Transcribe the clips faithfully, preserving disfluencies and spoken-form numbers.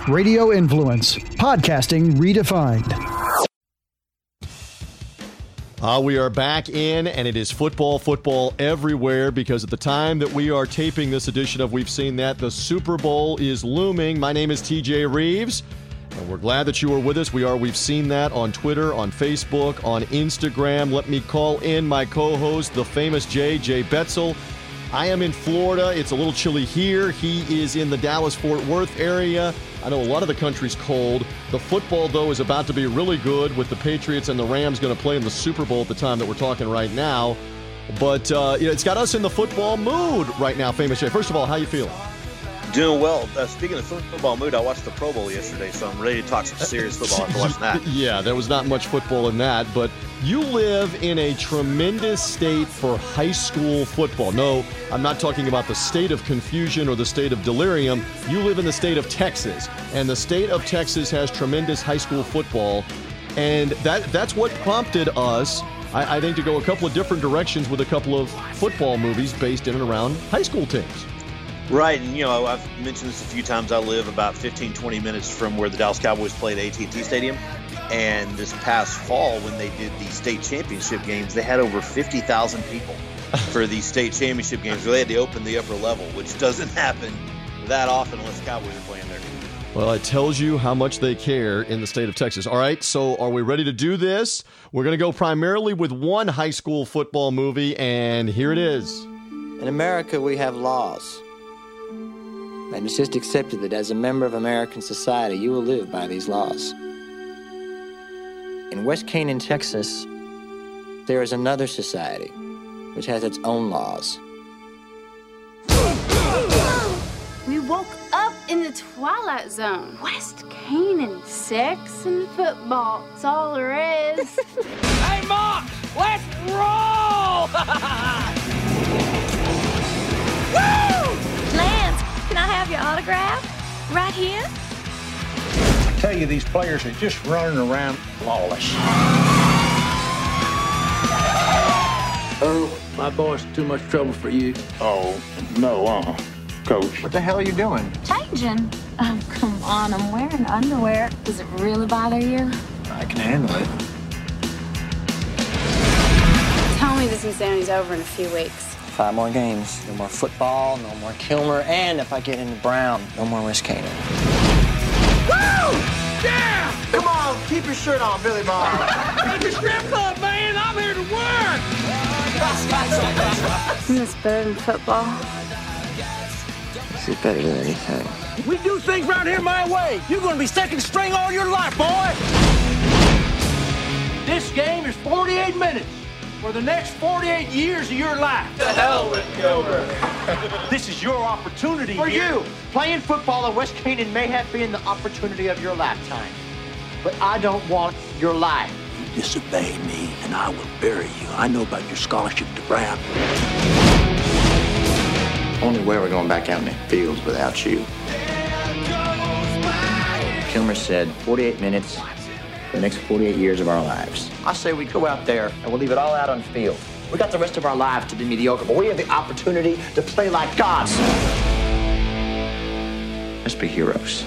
Radio Influence, podcasting redefined. Uh, we are back in, and it is football, football everywhere, because at the time that we are taping this edition of We've Seen That, the Super Bowl is looming. My name is T J Reeves, and we're glad that you are with us. We are We've Seen That on Twitter, on Facebook, on Instagram. Let me call in my co-host, the famous Jay, Jay Betzel. I am in Florida. It's a little chilly here. He is in the Dallas-Fort Worth area. I know a lot of the country's cold. The football, though, is about to be really good with the Patriots and the Rams going to play in the Super Bowl at the time that we're talking right now. But uh, you know, it's got us in the football mood right now, Famous Jay. First of all, how you feeling? Doing well. Uh, speaking of football mood, I watched the Pro Bowl yesterday, so I'm ready to talk some serious football after watching that. Yeah, there was not much football in that, but you live in a tremendous state for high school football. No, I'm not talking about the state of confusion or the state of delirium. You live in the state of Texas, and the state of Texas has tremendous high school football, and that that's what prompted us, I, I think, to go a couple of different directions with a couple of football movies based in and around high school teams. Right, and you know, I've mentioned this a few times. I live about fifteen, twenty minutes from where the Dallas Cowboys played at A T and T Stadium. And this past fall, when they did the state championship games, they had over fifty thousand people for the state championship games. So they had to open the upper level, which doesn't happen that often unless the Cowboys are playing there. Well, it tells you how much they care in the state of Texas. All right, so are we ready to do this? We're going to go primarily with one high school football movie, and here it is. In America, we have laws. And it's just accepted that as a member of American society, you will live by these laws. In West Canaan, Texas, there is another society which has its own laws. We woke up in the Twilight Zone. West Canaan, sex and football, that's all there is. Hey, Mom, let's roll! Woo! Lance, can I have your autograph? Right here? I tell you, these players are just running around flawless. Earl, my boy's too much trouble for you. Oh, no, uh Coach. What the hell are you doing? Changing? Oh, come on, I'm wearing underwear. Does it really bother you? I can handle it. Tell me this insanity's over in a few weeks. Five more games. No more football, no more Kilmer, and if I get into Brown, no more West Canaan. Woo! Yeah! Come on, keep your shirt on, Billy Bob. It's a strip club, man. I'm here to work. Isn't this better than football? This is better than anything. We do things around here my way. You're going to be second string all your life, boy. This game is forty-eight minutes for the next forty-eight years of your life. The hell with Gilbert. This is your opportunity For here. you, playing football at West Canaan may have been the opportunity of your lifetime. But I don't want your life. You disobey me, and I will bury you. I know about your scholarship to Brown. Only way we're going back out in the fields without you. Kilmer said forty-eight minutes for the next forty-eight years of our lives. I say we go out there and we'll leave it all out on the field. We got the rest of our lives to be mediocre, but we have the opportunity to play like gods. Let's be heroes.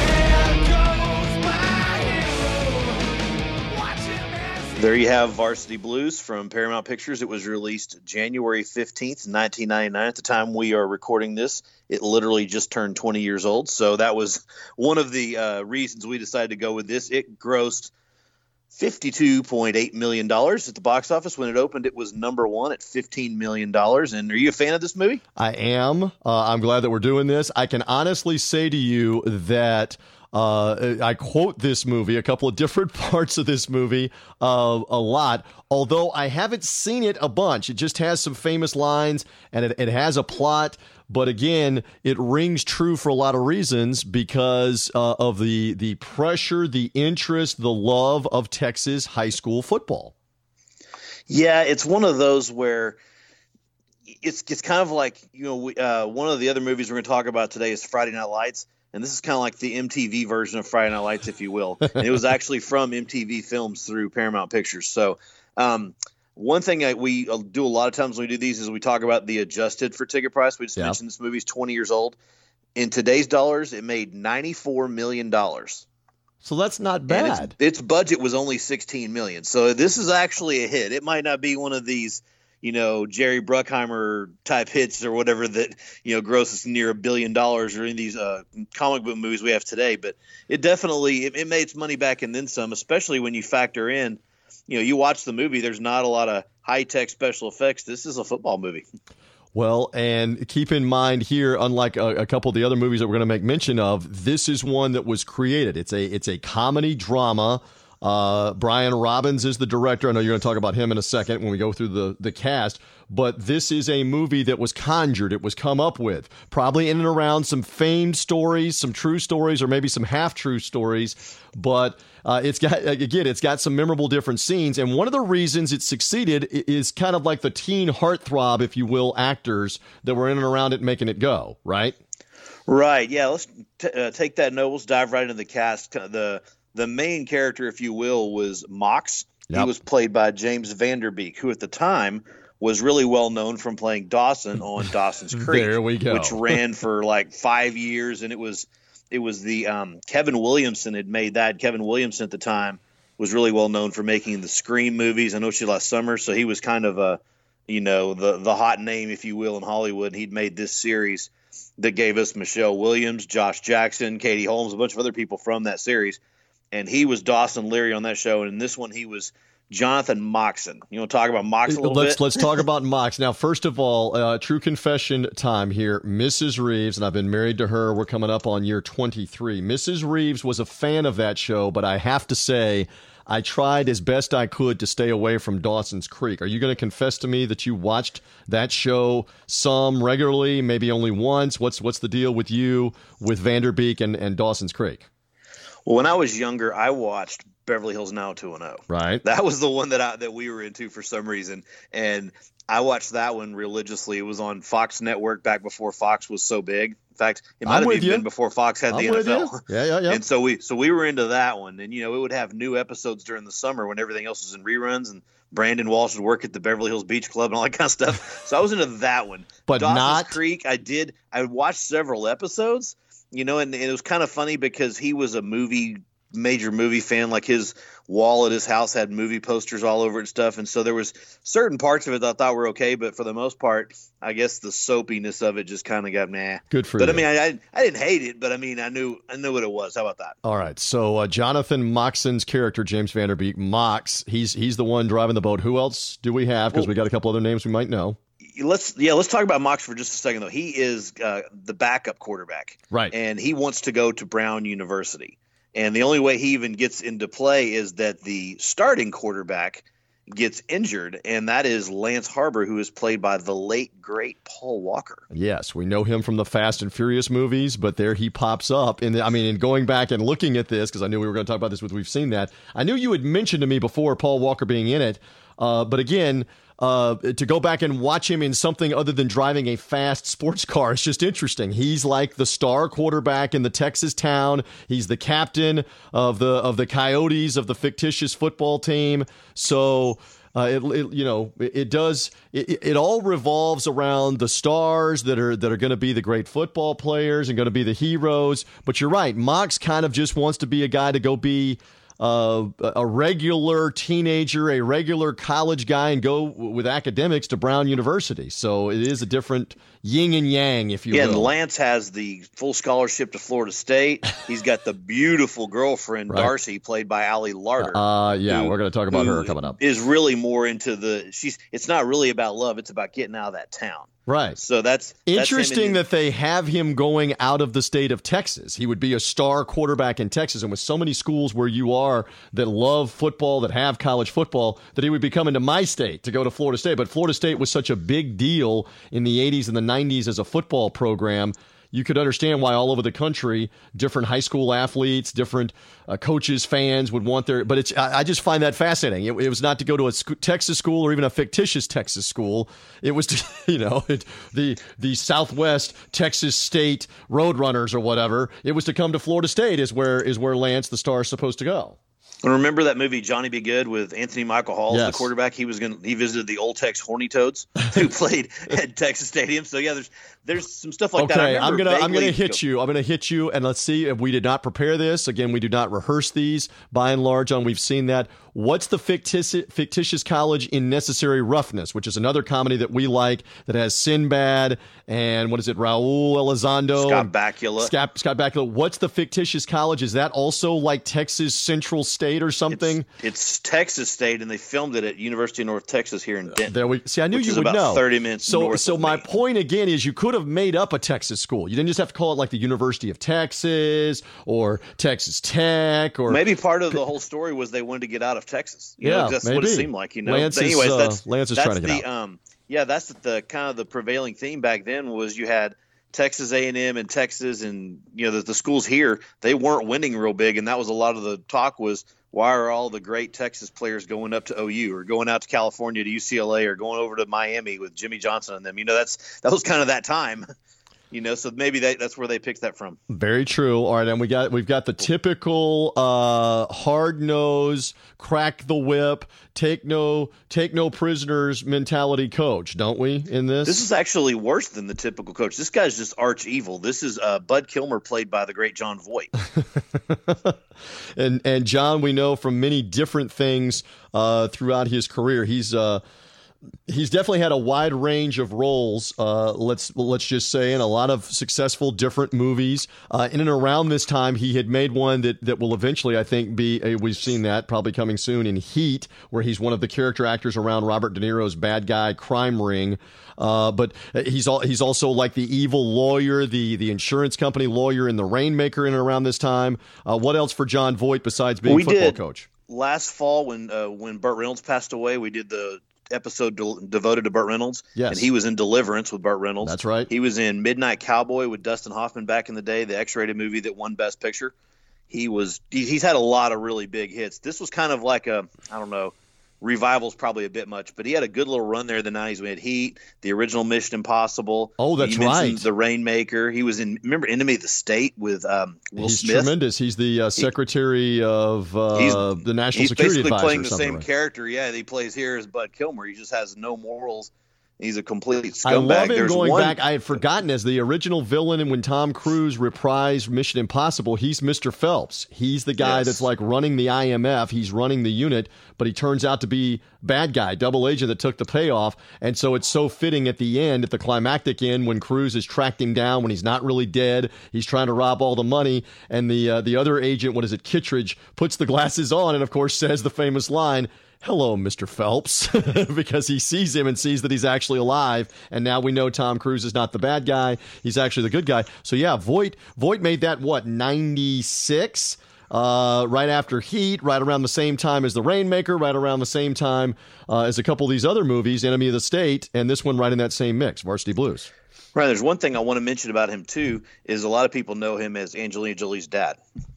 There you have Varsity Blues from Paramount Pictures. It was released January fifteenth, nineteen ninety-nine. At the time we are recording this, it literally just turned twenty years old. So that was one of the uh, reasons we decided to go with this. It grossed fifty-two point eight million dollars at the box office. When it opened, it was number one at fifteen million dollars. And are you a fan of this movie? I am. Uh, I'm glad that we're doing this. I can honestly say to you that Uh, I quote this movie, a couple of different parts of this movie, uh, a lot, although I haven't seen it a bunch. It just has some famous lines, and it, it has a plot, but again, it rings true for a lot of reasons because uh, of the, the pressure, the interest, the love of Texas high school football. Yeah, it's one of those where it's, it's kind of like, you know, we, uh, one of the other movies we're going to talk about today is Friday Night Lights. And this is kind of like the M T V version of Friday Night Lights, if you will. And it was actually from M T V Films through Paramount Pictures. So um, one thing that we do a lot of times when we do these is we talk about the adjusted for ticket price. We just yeah. mentioned this movie's twenty years old. In today's dollars, it made ninety-four million dollars. So that's not bad. Its, its budget was only sixteen million dollars. So this is actually a hit. It might not be one of these, you know, Jerry Bruckheimer type hits or whatever that, you know, grosses near a billion dollars or in these uh, comic book movies we have today. But it definitely, it, it made its money back and then some, especially when you factor in, you know, you watch the movie, there's not a lot of high-tech special effects. This is a football movie. Well, and keep in mind here, unlike a, a couple of the other movies that we're going to make mention of, this is one that was created. It's a it's a comedy drama. Uh, Brian Robbins is the director. I know you're going to talk about him in a second when we go through the, the cast. But this is a movie that was conjured. It was come up with, probably in and around some famed stories, some true stories, or maybe some half-true stories. But uh, it's got, again, it's got some memorable different scenes. And one of the reasons it succeeded is kind of like the teen heartthrob, if you will, actors that were in and around it making it go, right? Right. Yeah. Let's t- uh, take that note. Let's dive right into the cast. The the main character, if you will, was Mox. Yep. He was played by James Van Der Beek, who at the time was really well known from playing Dawson on Dawson's Creek. There we go. Which ran for like five years, and it was it was the um, Kevin Williamson had made that. Kevin Williamson at the time was really well known for making the Scream movies. I Know She Last Summer, so he was kind of a, you know, the the hot name, if you will, in Hollywood. He'd made this series that gave us Michelle Williams, Josh Jackson, Katie Holmes, a bunch of other people from that series, and he was Dawson Leary on that show. And in this one, he was Jonathan Moxon. You want to talk about Mox a little let's, bit? Let's talk about Mox. Now, first of all, uh, true confession time here. Missus Reeves, and I've been married to her. We're coming up on year twenty-three. Missus Reeves was a fan of that show, but I have to say, I tried as best I could to stay away from Dawson's Creek. Are you going to confess to me that you watched that show some regularly, maybe only once? What's what's the deal with you with Van Der Beek and, and Dawson's Creek? Well, when I was younger, I watched Beverly Hills nine oh two one oh. Right. That was the one that I, that we were into for some reason. And I watched that one religiously. It was on Fox Network back before Fox was so big. In fact, it might I'm have even you. been before Fox had I'm the N F L. Yeah, yeah, yeah. And so we so we were into that one. And, you know, it would have new episodes during the summer when everything else was in reruns. And Brandon Walsh would work at the Beverly Hills Beach Club and all that kind of stuff. So I was into that one. But Dawson's not Creek, I did. I watched several episodes, you know, and, and it was kind of funny because he was a movie major movie fan. Like his wall at his house had movie posters all over it and stuff, and so there was certain parts of it that I thought were okay, but for the most part, I guess the soapiness of it just kind of got nah. Good for but you. I mean, I, I I didn't hate it, but I mean, I knew I knew what it was. How about that? All right, so uh, Jonathan Moxon's character, James Van Der Beek, Mox, he's he's the one driving the boat. Who else do we have? Because well, we got a couple other names we might know. Let's yeah, let's talk about Mox for just a second though. He is uh, the backup quarterback, right? And he wants to go to Brown University. And the only way he even gets into play is that the starting quarterback gets injured, and that is Lance Harbor, who is played by the late, great Paul Walker. Yes, we know him from the Fast and Furious movies, but there he pops up. And I mean, in going back and looking at this, because I knew we were going to talk about this with We've Seen That, I knew you had mentioned to me before Paul Walker being in it, uh, but again, Uh, to go back and watch him in something other than driving a fast sports car is just interesting. He's like the star quarterback in the Texas town. He's the captain of the of the Coyotes, of the fictitious football team. So uh, it, it you know it, it does it, it all revolves around the stars that are that are going to be the great football players and going to be the heroes. But you're right, Mox kind of just wants to be a guy to go be Uh, a regular teenager, a regular college guy, and go with academics to Brown University. So it is a different yin and yang, if you yeah, will. And Lance has the full scholarship to Florida State. He's got the beautiful girlfriend, right. Darcy, played by Allie Larder. Uh, yeah, who, we're going to talk about her coming up. Is really more into the – she's. It's not really about love. It's about getting out of that town. Right. So that's interesting that's that they have him going out of the state of Texas. He would be a star quarterback in Texas. And with so many schools where you are that love football, that have college football, that he would be coming to my state to go to Florida State. But Florida State was such a big deal in the eighties and the nineties as a football program. You could understand why all over the country, different high school athletes, different uh, coaches, fans would want their. But it's I, I just find that fascinating. It, it was not to go to a sc- Texas school or even a fictitious Texas school. It was to, you know, it, the the Southwest Texas State Roadrunners or whatever. It was to come to Florida State is where is where Lance the star is supposed to go. Remember that movie Johnny Be Good with Anthony Michael Hall Yes. as the quarterback? He was going he visited the Old Tex Horny Toads who played at Texas Stadium. So yeah, there's there's some stuff like okay, that. I I'm gonna I'm vaguely- gonna hit you. I'm gonna hit you, and let's see if we did not prepare this. Again, we do not rehearse these by and large. On we've seen that. What's the fictitious fictitious college in Necessary Roughness, which is another comedy that we like that has Sinbad and what is it, Raul Elizondo, Scott and Bakula. Scott, Scott Bakula. What's the fictitious college? Is that also like Texas Central State or something? It's, it's Texas State, and they filmed it at University of North Texas here in Denton. There we see. I knew which you is would about know. thirty minutes So, north so of my me. point again is, you could have made up a Texas school. You didn't just have to call it like the University of Texas or Texas Tech or Maybe part of the whole story was they wanted to get out of Texas. You Yeah, know, that's what maybe. it seemed like. You know, Lance But is, anyways, uh, that's Lance is that's trying to get the out. um yeah, that's the kind of the prevailing theme back then was you had Texas A and M and Texas, and you know the, the schools here, they weren't winning real big, and that was a lot of the talk was, why are all the great Texas players going up to O U or going out to California to U C L A or going over to Miami with Jimmy Johnson and them? You know, that's that was kind of that time. You know, so maybe that, that's where they picked that from. Very true. All right, and we got we've got the typical uh, hard nose, crack the whip, take no take no prisoners mentality coach, don't we? In this, This is actually worse than the typical coach. This guy's just arch evil. This is uh, Bud Kilmer, played by the great John Voight. and and John, we know from many different things uh, throughout his career, he's. Uh, He's definitely had a wide range of roles, uh, let's let's just say, in a lot of successful different movies. Uh, in and around this time, he had made one that, that will eventually, I think, be, a, we've seen that, probably coming soon, in Heat, where he's one of the character actors around Robert De Niro's bad guy crime ring. Uh, but he's all, he's also like the evil lawyer, the the insurance company lawyer in The Rainmaker in and around this time. Uh, what else for John Voight besides being We football did. coach? Last fall, when uh, when Burt Reynolds passed away, we did the episode de- devoted to Burt Reynolds. Yes. And he was in Deliverance with Burt Reynolds. That's right. He was in Midnight Cowboy with Dustin Hoffman back in the day, the X-rated movie that won Best Picture. He was he, he's had a lot of really big hits. This was kind of like a, I don't know, revival's probably a bit much, but he had a good little run there in the nineties. We had Heat, the original Mission Impossible. Oh, that's you mentioned right. The Rainmaker. He was in, remember Enemy of the State with um, Will He's Smith? tremendous. He's the uh, secretary of uh, He's- the National He's Security basically Advisor. playing or the something, same right? character, yeah, that he plays here as Bud Kilmer. He just has no morals. He's a complete scumbag. I love him There's going one, back. I had forgotten, as the original villain, and when Tom Cruise reprised Mission Impossible, he's Mister Phelps. He's the guy Yes. that's like running the I M F. He's running the unit, but he turns out to be bad guy, double agent that took the payoff. And so it's so fitting at the end, at the climactic end, when Cruise has tracked him down, when he's not really dead, he's trying to rob all the money, and the uh, the other agent, what is it, Kittredge, puts the glasses on and, of course, says the famous line, "Hello, Mister Phelps," because he sees him and sees that he's actually alive. And now we know Tom Cruise is not the bad guy. He's actually the good guy. So, yeah, Voight, Voight made that, what, ninety-six? Uh, right after Heat, right around the same time as The Rainmaker, right around the same time uh, as a couple of these other movies, Enemy of the State, and this one right in that same mix, Varsity Blues. Right. There's one thing I want to mention about him, too, is a lot of people know him as Angelina Jolie's dad.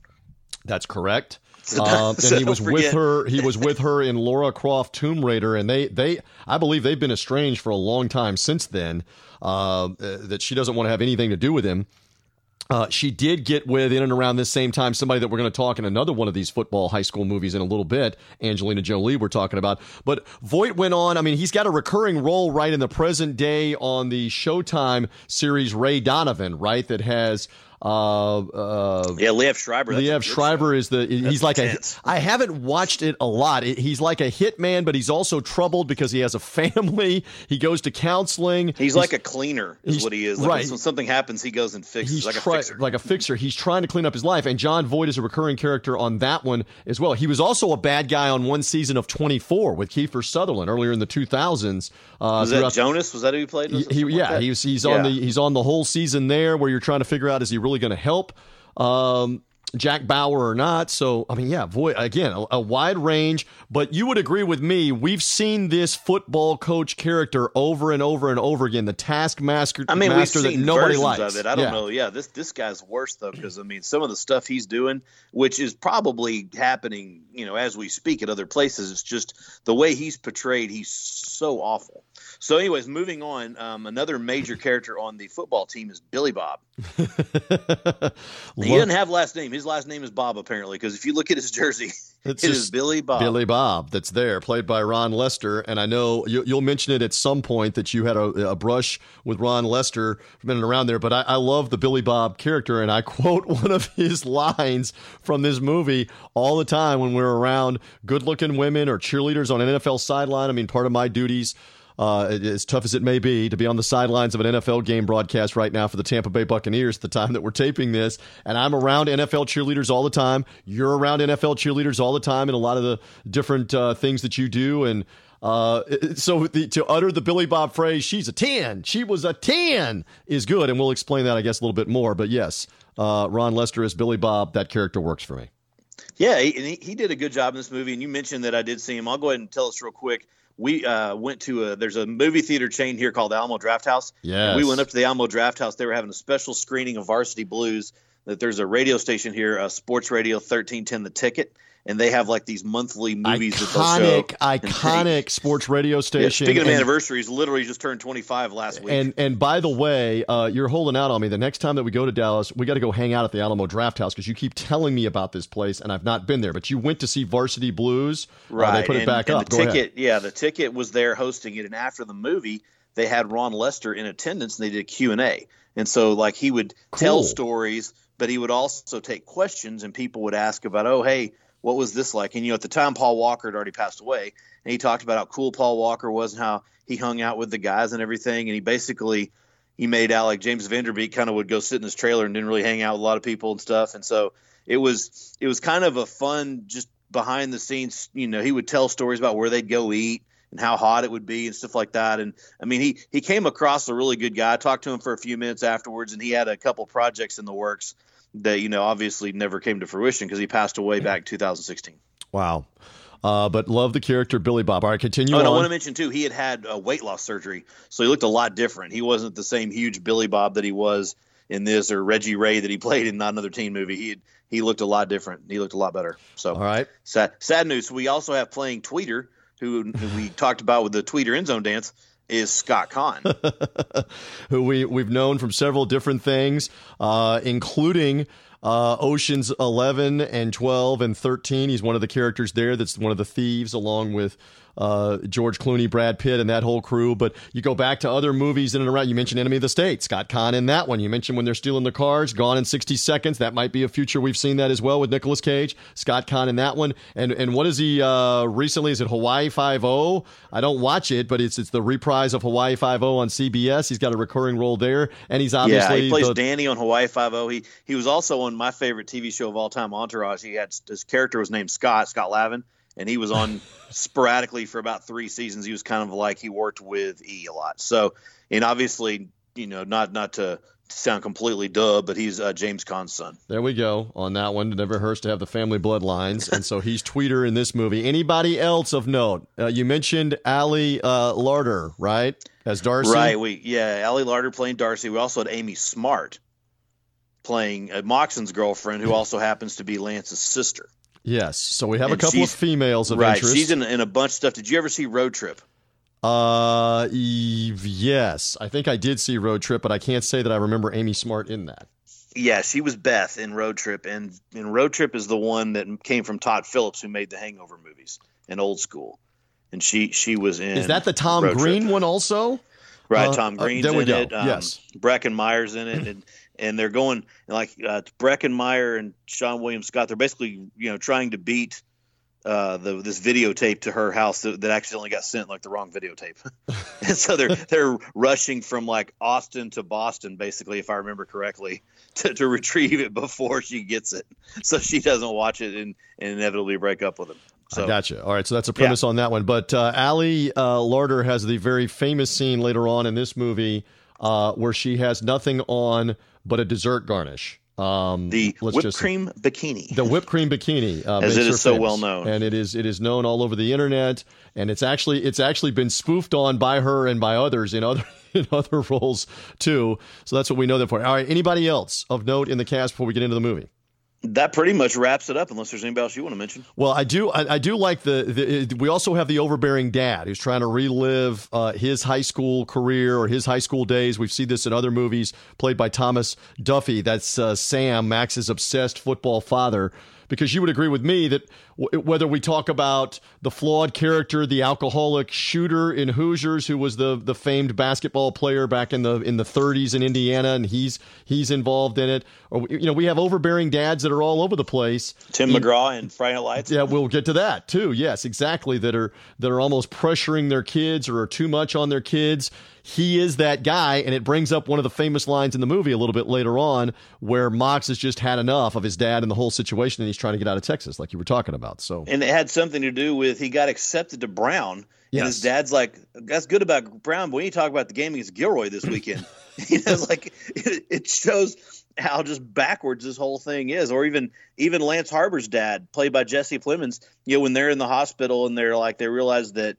That's correct. Um, and So he was don't with forget. her. He was with her in Lara Croft Tomb Raider, and they, they, I believe they've been estranged for a long time since then. Uh, that she doesn't want to have anything to do with him. Uh, she did get with, in and around this same time, somebody that we're going to talk in another one of these football high school movies in a little bit, Angelina Jolie we're talking about. But Voight went on, I mean, he's got a recurring role right in the present day on the Showtime series Ray Donovan, right, that has... Uh, uh, Yeah, Liev Schreiber. that's a Liev good Schreiber show. is the he's That's like intense. a I haven't watched it a lot. It, he's like a hitman, but he's also troubled because he has a family. He goes to counseling. He's, like a cleaner, is he's- what he is. Like right. When something happens, he goes and fixes. He's like a try- fixer. like a fixer. He's trying to clean up his life, and John Voight is a recurring character on that one as well. He was also a bad guy on one season of twenty-four with Kiefer Sutherland earlier in the two thousands. Uh, was that throughout- Jonas? Was that who he played? He, Was it he- something like yeah, that? he's he's on Yeah. the he's on the whole season there, where you're trying to figure out, is he really going to help um, Jack Bauer or not? So I mean, yeah, Voight again, a, a wide range. But you would agree with me, we've seen this football coach character over and over and over again. The taskmaster, I mean, we've master that seen nobody versions likes. of it. I don't Yeah. know. Yeah, this this guy's worse though, because I mean, some of the stuff he's doing, which is probably happening, you know, as we speak at other places, it's just the way he's portrayed. He's so awful. So, anyways, moving on. Um, another major character on the football team is Billy Bob. He doesn't have last name. His last name is Bob, apparently, because if you look at his jersey, it's it is Billy Bob. Billy Bob that's there, played by Ron Lester. And I know you, you'll mention it at some point that you had a, a brush with Ron Lester from in and around there. But I, I love the Billy Bob character, and I quote one of his lines from this movie all the time when we're around good-looking women or cheerleaders on an N F L sideline. I mean, part of my duties, Uh, as tough as it may be, to be on the sidelines of an N F L game broadcast right now for the Tampa Bay Buccaneers at the time that we're taping this. And I'm around N F L cheerleaders all the time. You're around N F L cheerleaders all the time in a lot of the different uh, things that you do. And uh, so the, to utter the Billy Bob phrase, she's a ten, she was a ten, is good. And we'll explain that, I guess, a little bit more. But yes, uh, Ron Lester as Billy Bob, that character works for me. Yeah, he, he did a good job in this movie. And you mentioned that I did see him. I'll go ahead and tell us real quick. We uh, went to a, there's a movie theater chain here called Alamo Drafthouse. Yes. We went up to the Alamo Drafthouse. They were having a special screening of Varsity Blues. That there's a radio station here, uh, Sports Radio thirteen ten The Ticket. And they have like these monthly movies iconic, that they'll show. Iconic sports radio station. Yeah, speaking of and, anniversaries, literally just turned twenty-five last week. And and by the way, uh, you're holding out on me. The next time that we go to Dallas, we got to go hang out at the Alamo Drafthouse because you keep telling me about this place, and I've not been there. But you went to see Varsity Blues. Right. Uh, they put and, it back and up. The go ticket, ahead. yeah, the ticket was there hosting it. And after the movie, they had Ron Lester in attendance, and they did a Q and A. And so, like, he would Cool. tell stories, but he would also take questions, and people would ask about, oh, hey, what was this like? And, you know, at the time, Paul Walker had already passed away, and he talked about how cool Paul Walker was and how he hung out with the guys and everything. And he basically he made out like James Vanderbeek kind of would go sit in his trailer and didn't really hang out with a lot of people and stuff. And so it was it was kind of a fun, just behind the scenes, you know, he would tell stories about where they'd go eat and how hot it would be and stuff like that. And I mean, he he came across a really good guy. I talked to him for a few minutes afterwards, and he had a couple projects in the works that, you know, obviously never came to fruition because he passed away back in two thousand sixteen. Wow. Uh, but love the character Billy Bob. All right, continue oh, and on. I want to mention, too, he had had uh, weight loss surgery, so he looked a lot different. He wasn't the same huge Billy Bob that he was in this, or Reggie Ray that he played in Not Another Teen Movie. He had, he looked a lot different. He looked a lot better. So, all right. Sad, sad news. We also have playing Tweeter, who, who we talked about with the Tweeter end zone dance, is Scott Conn. Who we, we've known from several different things, uh, including uh, Oceans eleven and twelve and thirteen. He's one of the characters there that's one of the thieves, along with uh, George Clooney, Brad Pitt, and that whole crew. But you go back to other movies in and around. You mentioned Enemy of the State, Scott Conn in that one. You mentioned When They're Stealing the Cars, Gone in sixty seconds. That might be a future. We've seen that as well with Nicolas Cage. Scott Conn in that one. And and what is he uh, recently? Is it Hawaii Five-O? I don't watch it, but it's it's the reprise of Hawaii Five-O on C B S. He's got a recurring role there, and he's obviously yeah, he plays the, Danny on Hawaii Five-O. He he was also on my favorite T V show of all time, Entourage. He had his character was named Scott Scott Lavin. And he was on sporadically for about three seasons. He was kind of like he worked with E a lot. So, and obviously, you know, not not to sound completely duh, but he's uh, James Caan's son. There we go on that one. It never hurts to have the family bloodlines. And so he's Tweeter in this movie. Anybody else of note? Uh, you mentioned Ali uh, Larter, right? As Darcy? Right. We Yeah, Ali Larter playing Darcy. We also had Amy Smart playing uh, Moxon's girlfriend, who also happens to be Lance's sister. Yes, so we have and a couple of females of right, interest. She's in, in a bunch of stuff. Did you ever see Road Trip? Uh, yes. I think I did see Road Trip, but I can't say that I remember Amy Smart in that. Yeah, she was Beth in Road Trip, and, and Road Trip is the one that came from Todd Phillips, who made the Hangover movies and Old School. And she she was in. Is that the Tom Road Green Trip. one also? Right, uh, Tom Green's uh, there we in go. it. Um, yes, Breckin Meyer's in it, and and they're going like uh, Breckin Meyer and Sean William Scott. They're basically you know trying to beat uh, the this videotape to her house that, that accidentally got sent like the wrong videotape, and so they're they're rushing from like Austin to Boston, basically, if I remember correctly, to, to retrieve it before she gets it, so she doesn't watch it and, and inevitably break up with him. So, I gotcha. All right, so that's a premise yeah. on that one. But uh, Ali uh, Larter has the very famous scene later on in this movie uh, where she has nothing on but a dessert garnish. Um, the let's whipped just, cream bikini. The whipped cream bikini, uh, as it is so famous. well known, and it is it is known all over the internet, and it's actually it's actually been spoofed on by her and by others in other in other roles too. So that's what we know that for. All right, anybody else of note in the cast before we get into the movie? That pretty much wraps it up, unless there's anybody else you want to mention. Well, I do. I, I do like the, the. We also have the overbearing dad who's trying to relive uh, his high school career or his high school days. We've seen this in other movies, played by Thomas Duffy. That's uh, Sam, Max's obsessed football father. Because you would agree with me that w- whether we talk about the flawed character, the alcoholic shooter in Hoosiers, who was the the famed basketball player back in the in the thirties in Indiana, and he's he's involved in it, or you know we have overbearing dads that are all over the place. Tim he, McGraw and Friday Night Lights. Yeah, we'll get to that too. Yes, exactly. That are that are almost pressuring their kids or are too much on their kids. He is that guy, and it brings up one of the famous lines in the movie a little bit later on where Mox has just had enough of his dad and the whole situation, and he's trying to get out of Texas, like you were talking about. So, and it had something to do with he got accepted to Brown, yes. and his dad's like, "That's good about Brown, but we need to talk about the game against Gilroy this weekend." You know, it's like it, it shows how just backwards this whole thing is. Or even even Lance Harbor's dad, played by Jesse Plemons, you know, when they're in the hospital and they're like, they realize that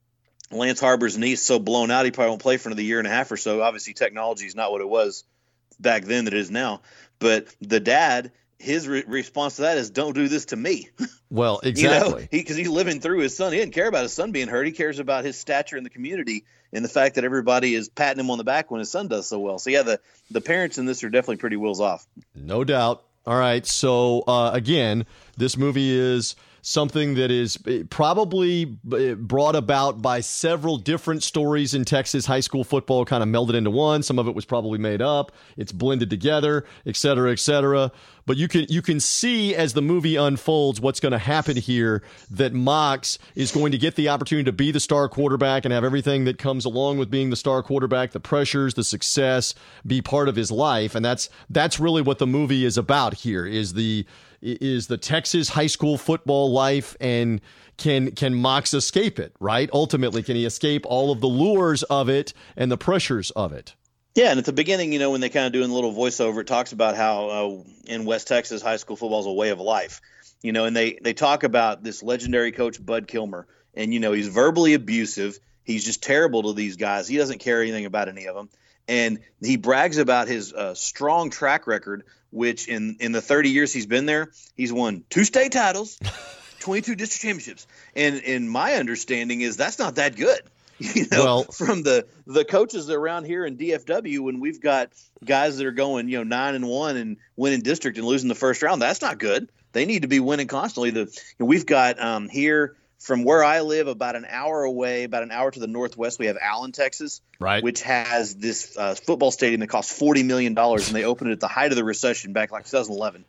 Lance Harbor's knee's so blown out he probably won't play for another year and a half or so. Obviously, technology is not what it was back then that it is now. But the dad, his re- response to that is, "Don't do this to me." Well, exactly. You know, because he, he's living through his son. He didn't care about his son being hurt. He cares about his stature in the community and the fact that everybody is patting him on the back when his son does so well. So, yeah, the, the parents in this are definitely pretty wheels off. No doubt. All right. So, uh, again, this movie is something that is probably brought about by several different stories in Texas high school football, kind of melded into one. Some of it was probably made up. It's blended together, et cetera, et cetera. But you can you can see as the movie unfolds what's going to happen here, that Mox is going to get the opportunity to be the star quarterback and have everything that comes along with being the star quarterback, the pressures, the success, be part of his life. And that's that's really what the movie is about here, is the is the Texas high school football life, and can can Mox escape it, right? Ultimately, can he escape all of the lures of it and the pressures of it? Yeah, and at the beginning, you know, when they kind of do a little voiceover, it talks about how uh, in West Texas, high school football is a way of life, you know, and they, they talk about this legendary coach, Bud Kilmer, and, you know, he's verbally abusive. He's just terrible to these guys. He doesn't care anything about any of them. And he brags about his uh, strong track record, which in, in the thirty years he's been there, he's won two state titles, twenty-two district championships. And, and my understanding is that's not that good. You know, well, from the, the coaches around here in D F W, when we've got guys that are going, you know, nine and one and winning district and losing the first round, that's not good. They need to be winning constantly. The you know, we've got um, here from where I live, about an hour away, about an hour to the northwest, we have Allen, Texas, right, which has this uh, football stadium that costs forty million dollars, and they opened it at the height of the recession back like two thousand eleven.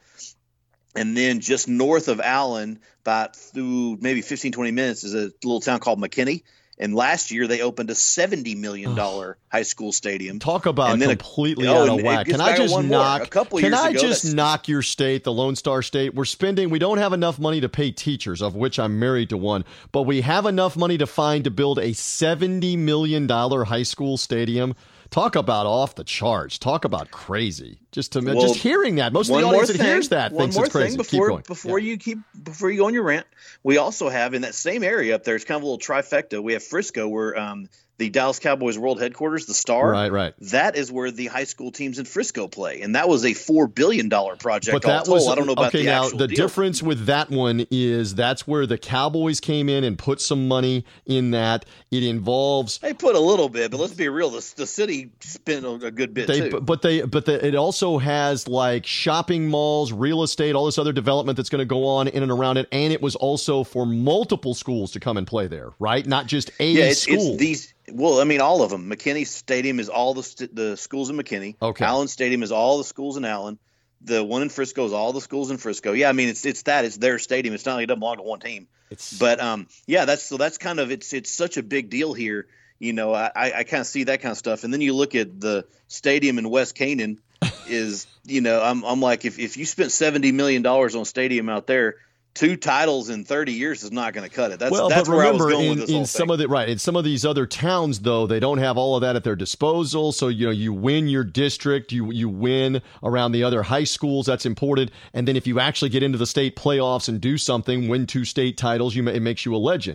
And then just north of Allen, about through maybe fifteen, twenty minutes, is a little town called McKinney. And last year they opened a seventy million dollars high school stadium. Talk about and then completely a, out oh, of whack. Can I just knock? A couple can years I ago, just that's, knock your state, the Lone Star State? We're spending. We don't have enough money to pay teachers, of which I'm married to one, but we have enough money to find to build a seventy million dollars high school stadium. Talk about off the charts. Talk about crazy. Just to well, just hearing that, most of the audience that hears that one thinks more it's crazy. Thing before, keep going. Before yeah. you keep before you go on your rant, we also have in that same area up there. It's kind of a little trifecta. We have Frisco, where um, the Dallas Cowboys World Headquarters, the Star. Right, right. That is where the high school teams in Frisco play, and that was a four billion dollar project. But that was I don't know about okay. the Now actual the deal. difference with that one is that's where the Cowboys came in and put some money in that. It involves they put a little bit, but let's be real. The, the city spent a good bit they, too. But they, but the, it also has like shopping malls, real estate, all this other development that's going to go on in and around it, and it was also for multiple schools to come and play there, right? Not just a yeah, it's, school. It's these. Well, I mean, all of them. McKinney Stadium is all the st- the schools in McKinney. Okay. Allen Stadium is all the schools in Allen. The one in Frisco is all the schools in Frisco. Yeah, I mean, it's it's that. It's their stadium. It's not like it doesn't belong to one team. It's, but um, yeah, that's so that's kind of it's it's such a big deal here. You know, I I kind of see that kind of stuff. And then you look at the stadium in West Canaan. Is you know, I'm I'm like if if you spent seventy million dollars on a stadium out there, two titles in thirty years is not going to cut it. That's well, that's but where remember, I was going in, with this in whole some thing. of the right in some of these other towns, though, they don't have all of that at their disposal. So you know, you win your district, you you win around the other high schools. That's important. And then if you actually get into the state playoffs and do something, win two state titles, you it makes you a legend.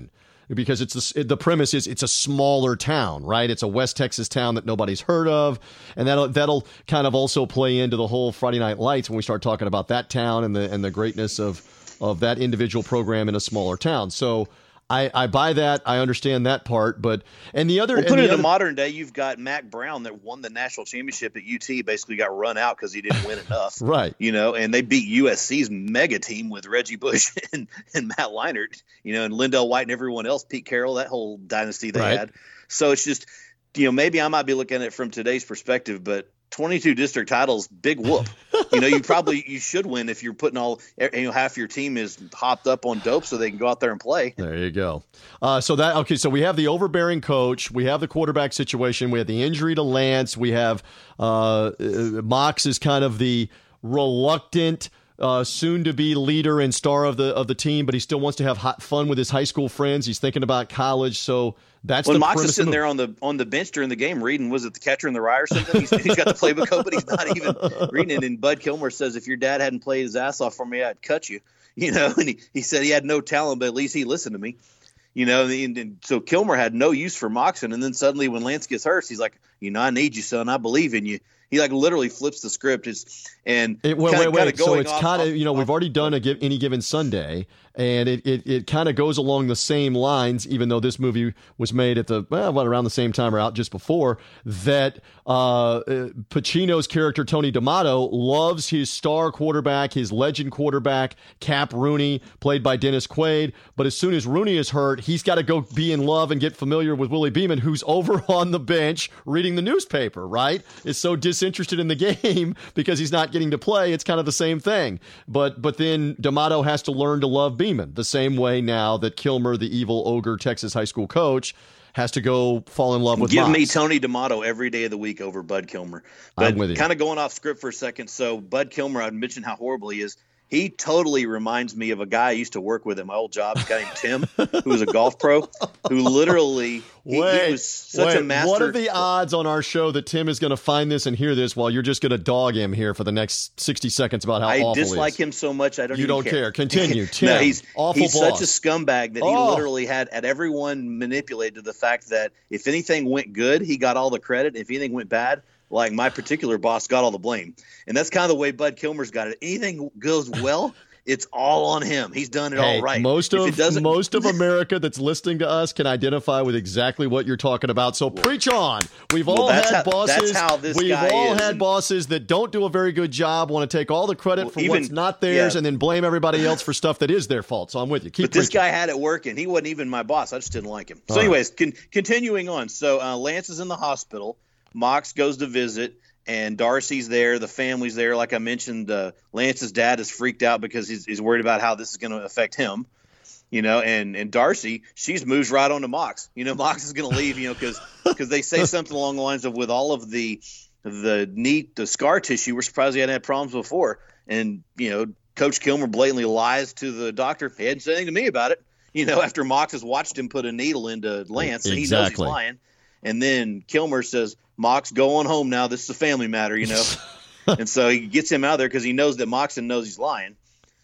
because it's a, the premise is it's a smaller town, right? It's a West Texas town that nobody's heard of, and that'll that'll kind of also play into the whole Friday Night Lights when we start talking about that town and the and the greatness of of that individual program in a smaller town. So I, I buy that. I understand that part, but and the other. Well, put and it the in other, modern day. You've got Mac Brown that won the national championship at U T. Basically, got run out because he didn't win enough. Right. You know, and they beat U S C's mega team with Reggie Bush and, and Matt Leinart. You know, and Lindell White and everyone else, Pete Carroll, that whole dynasty they right. had. So it's just, you know, maybe I might be looking at it from today's perspective, but twenty-two district titles, big whoop. You know, you probably you should win if you're putting all, you know, half your team is hopped up on dope so they can go out there and play. There you go. Uh, so that okay. So we have the overbearing coach. We have the quarterback situation. We have the injury to Lance. We have uh, Mox is kind of the reluctant, uh, soon-to-be leader and star of the of the team, but he still wants to have hot fun with his high school friends. He's thinking about college, so. That's when the Mox premise is sitting there on the on the bench during the game reading, was it the catcher in the rye or something? He's, he's got the playbook open, he's not even reading it. And Bud Kilmer says, if your dad hadn't played his ass off for me, I'd cut you. You know, and he, he said he had no talent, but at least he listened to me. You know, and, and so Kilmer had no use for Moxon. And then suddenly when Lance gets hurt, he's like, you know, I need you, son. I believe in you. He like literally flips the script. It's, and it, wait, kinda, wait, wait. So it's kind of, you know, off, we've already done a give, any given Sunday, and it, it, it kind of goes along the same lines, even though this movie was made at the, well, what, around the same time or out just before, that uh, Pacino's character, Tony D'Amato, loves his star quarterback, his legend quarterback, Cap Rooney, played by Dennis Quaid. But as soon as Rooney is hurt, he's got to go be in love and get familiar with Willie Beeman, who's over on the bench reading the newspaper, right? Is so disinterested in the game because he's not getting to play. It's kind of the same thing. But but then D'Amato has to learn to love Beeman the same way now that Kilmer, the evil ogre Texas high school coach, has to go fall in love with Give Mox. me Tony D'Amato every day of the week over Bud Kilmer. But I'm with you. Kind of going off script for a second. So Bud Kilmer, I'd mentioned how horrible he is. He totally reminds me of a guy I used to work with at my old job, a guy named Tim, who was a golf pro, who literally he, wait, he was such wait, a master. What are the odds on our show that Tim is going to find this and hear this while you're just going to dog him here for the next sixty seconds about how I awful he is? I dislike him so much I don't You even don't care. care. Continue. Tim, no, he's, awful he's boss. such a scumbag that he oh. literally had, had everyone manipulated to the fact that if anything went good, he got all the credit. If anything went bad, like my particular boss got all the blame. And that's kind of the way Bud Kilmer's got it. Anything goes well, it's all on him. He's done it hey, all right. Most if of most of America that's listening to us can identify with exactly what you're talking about. So preach on. We've all well, had how, bosses. That's how this We've guy all is. had And, bosses that don't do a very good job, want to take all the credit well, for even, what's not theirs, yeah. and then blame everybody else for stuff that is their fault. So I'm with you. Keep but this preaching. guy had it working. He wasn't even my boss. I just didn't like him. So, all anyways, con- continuing on. So uh, Lance is in the hospital. Mox goes to visit. And Darcy's there, the family's there. Like I mentioned, uh, Lance's dad is freaked out because he's, he's worried about how this is going to affect him, you know. And and Darcy, she's moves right on to Mox. You know, Mox is going to leave, you know, because because they say something along the lines of with all of the the neat the scar tissue, we're surprised he hadn't had problems before. And you know, Coach Kilmer blatantly lies to the doctor. He hadn't said anything to me about it. You know, after Mox has watched him put a needle into Lance, and he knows he's lying. And then Kilmer says, Mox, go on home now. This is a family matter, you know. And so he gets him out there because he knows that Moxon knows he's lying.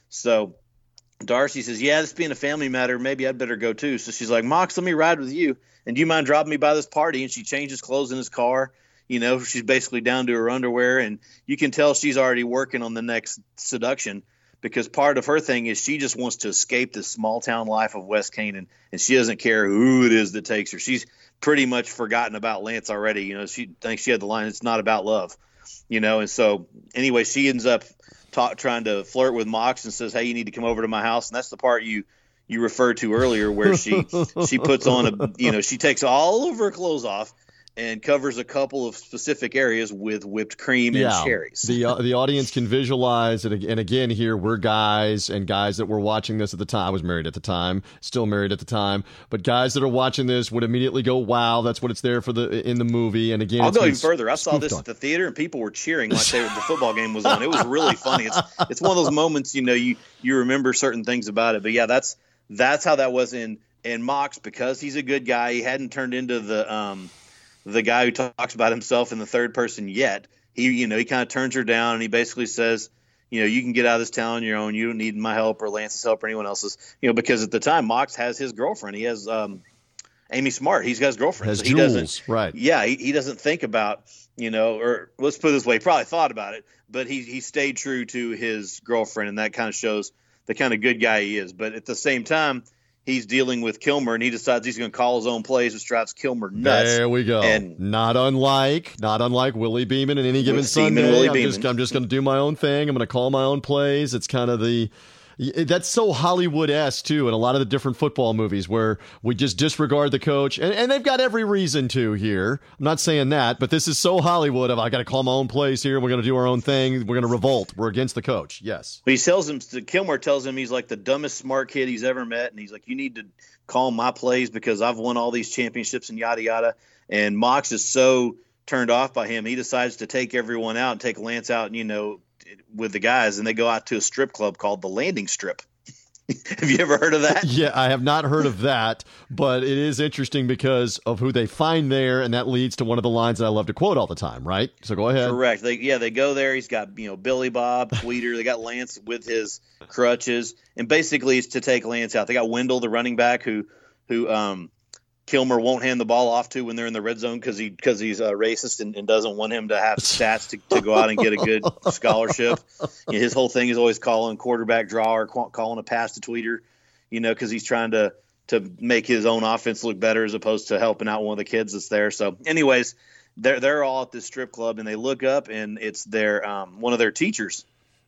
So Darcy says, yeah, this being a family matter, maybe I'd better go too. So she's like, Mox, let me ride with you. And do you mind dropping me by this party? And she changes clothes in his car. You know, she's basically down to her underwear. And you can tell she's already working on the next seduction because part of her thing is she just wants to escape the small town life of West Canaan. And she doesn't care who it is that takes her. She's pretty much forgotten about Lance already. You know, she thinks she had the line, it's not about love, you know. And so anyway, she ends up ta- trying to flirt with Mox and says, hey, you need to come over to my house. And that's the part you, you referred to earlier where she, she puts on a, you know, she takes all of her clothes off and covers a couple of specific areas with whipped cream and yeah, cherries. the uh, the audience can visualize it. And again, here we're guys and guys that were watching this at the time. I was married at the time, still married at the time. But guys that are watching this would immediately go, "Wow, that's what it's there for the in the movie." And again, I'll it's go even further. I saw this on. at the theater, and people were cheering like they, the football game was on. It was really funny. It's it's one of those moments, you know, you you remember certain things about it. But yeah, that's that's how that was in in Mox because he's a good guy. He hadn't turned into the um. the guy who talks about himself in the third person yet. He, you know, he kind of turns her down and he basically says, you know, you can get out of this town on your own. You don't need my help or Lance's help or anyone else's, you know, because at the time Mox has his girlfriend. He has um, Amy Smart. He's got his girlfriend. Has so he Jules, doesn't, right. Yeah. He, he doesn't think about, you know, or let's put it this way, he probably thought about it, but he, he stayed true to his girlfriend. And that kind of shows the kind of good guy he is. But at the same time, he's dealing with Kilmer, and he decides he's going to call his own plays, which drives Kilmer nuts. There we go. And not unlike, not unlike Willie Beeman in Any Given Sunday. I'm just, I'm just going to do my own thing. I'm going to call my own plays. It's kind of the. That's so Hollywood-esque, too, in a lot of the different football movies where we just disregard the coach. And, and they've got every reason to here. I'm not saying that, but this is so Hollywood of I got to call my own plays here. We're going to do our own thing. We're going to revolt. We're against the coach. Yes. But he tells him, Kilmer tells him he's like the dumbest smart kid he's ever met. And he's like, you need to call my plays because I've won all these championships and yada, yada. And Mox is so turned off by him. He decides to take everyone out and take Lance out and, you know, with the guys, and they go out to a strip club called the Landing Strip. Have you ever heard of that? Yeah, I have not heard of that, but it is interesting because of who they find there, and that leads to one of the lines that I love to quote all the time, right? So go ahead. Correct. They, yeah, they go there. He's got, you know, Billy Bob, Tweeter. They got Lance with his crutches, and basically it's to take Lance out. They got Wendell, the running back, who who um, Kilmer won't hand the ball off to when they're in the red zone because he because he's uh, racist and, and doesn't want him to have stats to, to go out and get a good scholarship. You know, his whole thing is always calling quarterback draw or qu- calling a pass to Tweeter, you know, because he's trying to to make his own offense look better as opposed to helping out one of the kids that's there. So, anyways, they're they're all at this strip club and they look up and it's their um, one of their teachers.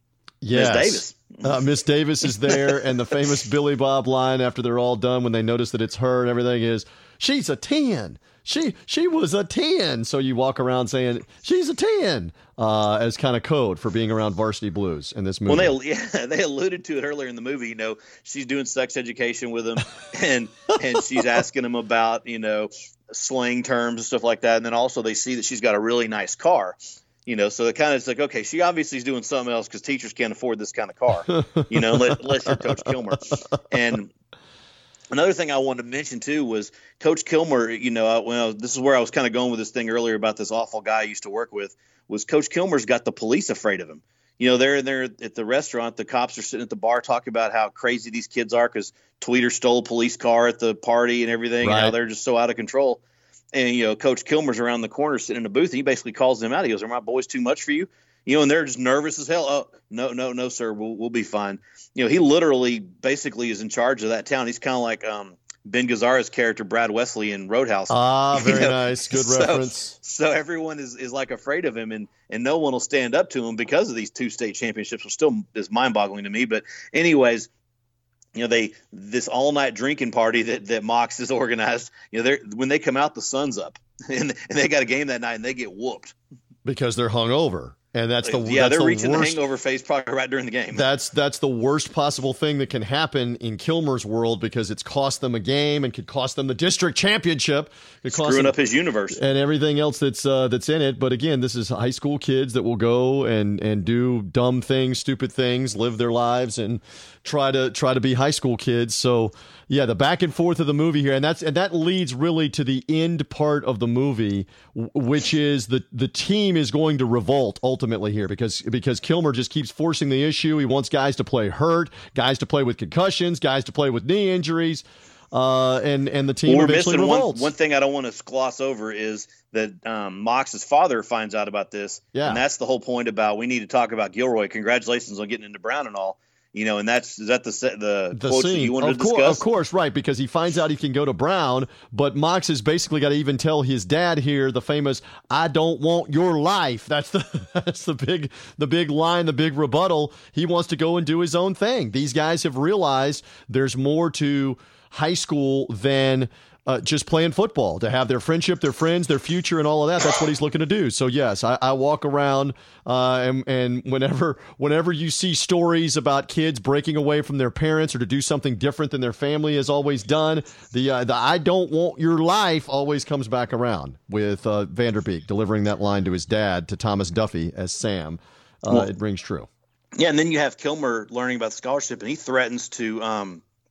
Yes. Miss Davis. Uh, Miss Davis is there, and the famous Billy Bob line after they're all done when they notice that it's her and everything is, she's a ten. She she was a ten. So you walk around saying, she's a ten, uh, as kind of code for being around Varsity Blues in this movie. Well, they, yeah, they alluded to it earlier in the movie. You know, she's doing sex education with him, and and she's asking him about, you know, slang terms and stuff like that. And then also they see that she's got a really nice car. You know, so it kind of it's like, okay, she obviously is doing something else because teachers can't afford this kind of car, you know, unless, unless you're Coach Kilmer. And another thing I wanted to mention, too, was Coach Kilmer, you know, I, well, this is where I was kind of going with this thing earlier about this awful guy I used to work with, was Coach Kilmer's got the police afraid of him. You know, they're there at the restaurant. The cops are sitting at the bar talking about how crazy these kids are because Tweeter stole a police car at the party and everything. Right. You know, they're just so out of control. And, you know, Coach Kilmer's around the corner sitting in a booth. And he basically calls them out. He goes, are my boys too much for you? You know, and they're just nervous as hell. Oh, no, no, no, sir. We'll, we'll be fine. You know, he literally basically is in charge of that town. He's kind of like um, Ben Gazzara's character, Brad Wesley in Roadhouse. Ah, very you know? nice. Good so, reference. So everyone is, is like afraid of him, and, and no one will stand up to him because of these two state championships, which still is mind boggling to me. But anyways, you know, they this all night drinking party that, that Mox has organized, you know, they're when they come out, the sun's up and, and they got a game that night and they get whooped because they're hungover. And that's the yeah that's they're the reaching worst, the hangover phase probably right during the game. That's that's the worst possible thing that can happen in Kilmer's world because it's cost them a game and could cost them the district championship. It Screwing up his universe and everything else that's uh, that's in it. But again, this is high school kids that will go and and do dumb things, stupid things, live their lives, and try to try to be high school kids. So yeah, the back and forth of the movie here, and that's and that leads really to the end part of the movie, which is the the team is going to revolt ultimately here because because Kilmer just keeps forcing the issue. He wants guys to play hurt, guys to play with concussions, guys to play with knee injuries, uh, and and the team well, eventually we're missing revolts. One, one thing I don't want to gloss over is that um, Mox's father finds out about this, yeah. and that's the whole point about we need to talk about Gilroy. Congratulations on getting into Brown and all. You know, and that's is that the the, the quote scene. that you wanted of to course, discuss? Of course, right, because he finds out he can go to Brown, but Mox has basically got to even tell his dad here the famous "I don't want your life." That's the that's the big the big line, the big rebuttal. He wants to go and do his own thing. These guys have realized there's more to high school than Uh, just playing football, to have their friendship, their friends, their future, and all of that. That's what he's looking to do. So yes, I, I walk around uh, and, and whenever whenever you see stories about kids breaking away from their parents or to do something different than their family has always done, the uh, the I don't want your life always comes back around with uh, Vanderbeek delivering that line to his dad, to Thomas Duffy as Sam. Uh, well, it rings true. Yeah, and then you have Kilmer learning about the scholarship, and he threatens to um,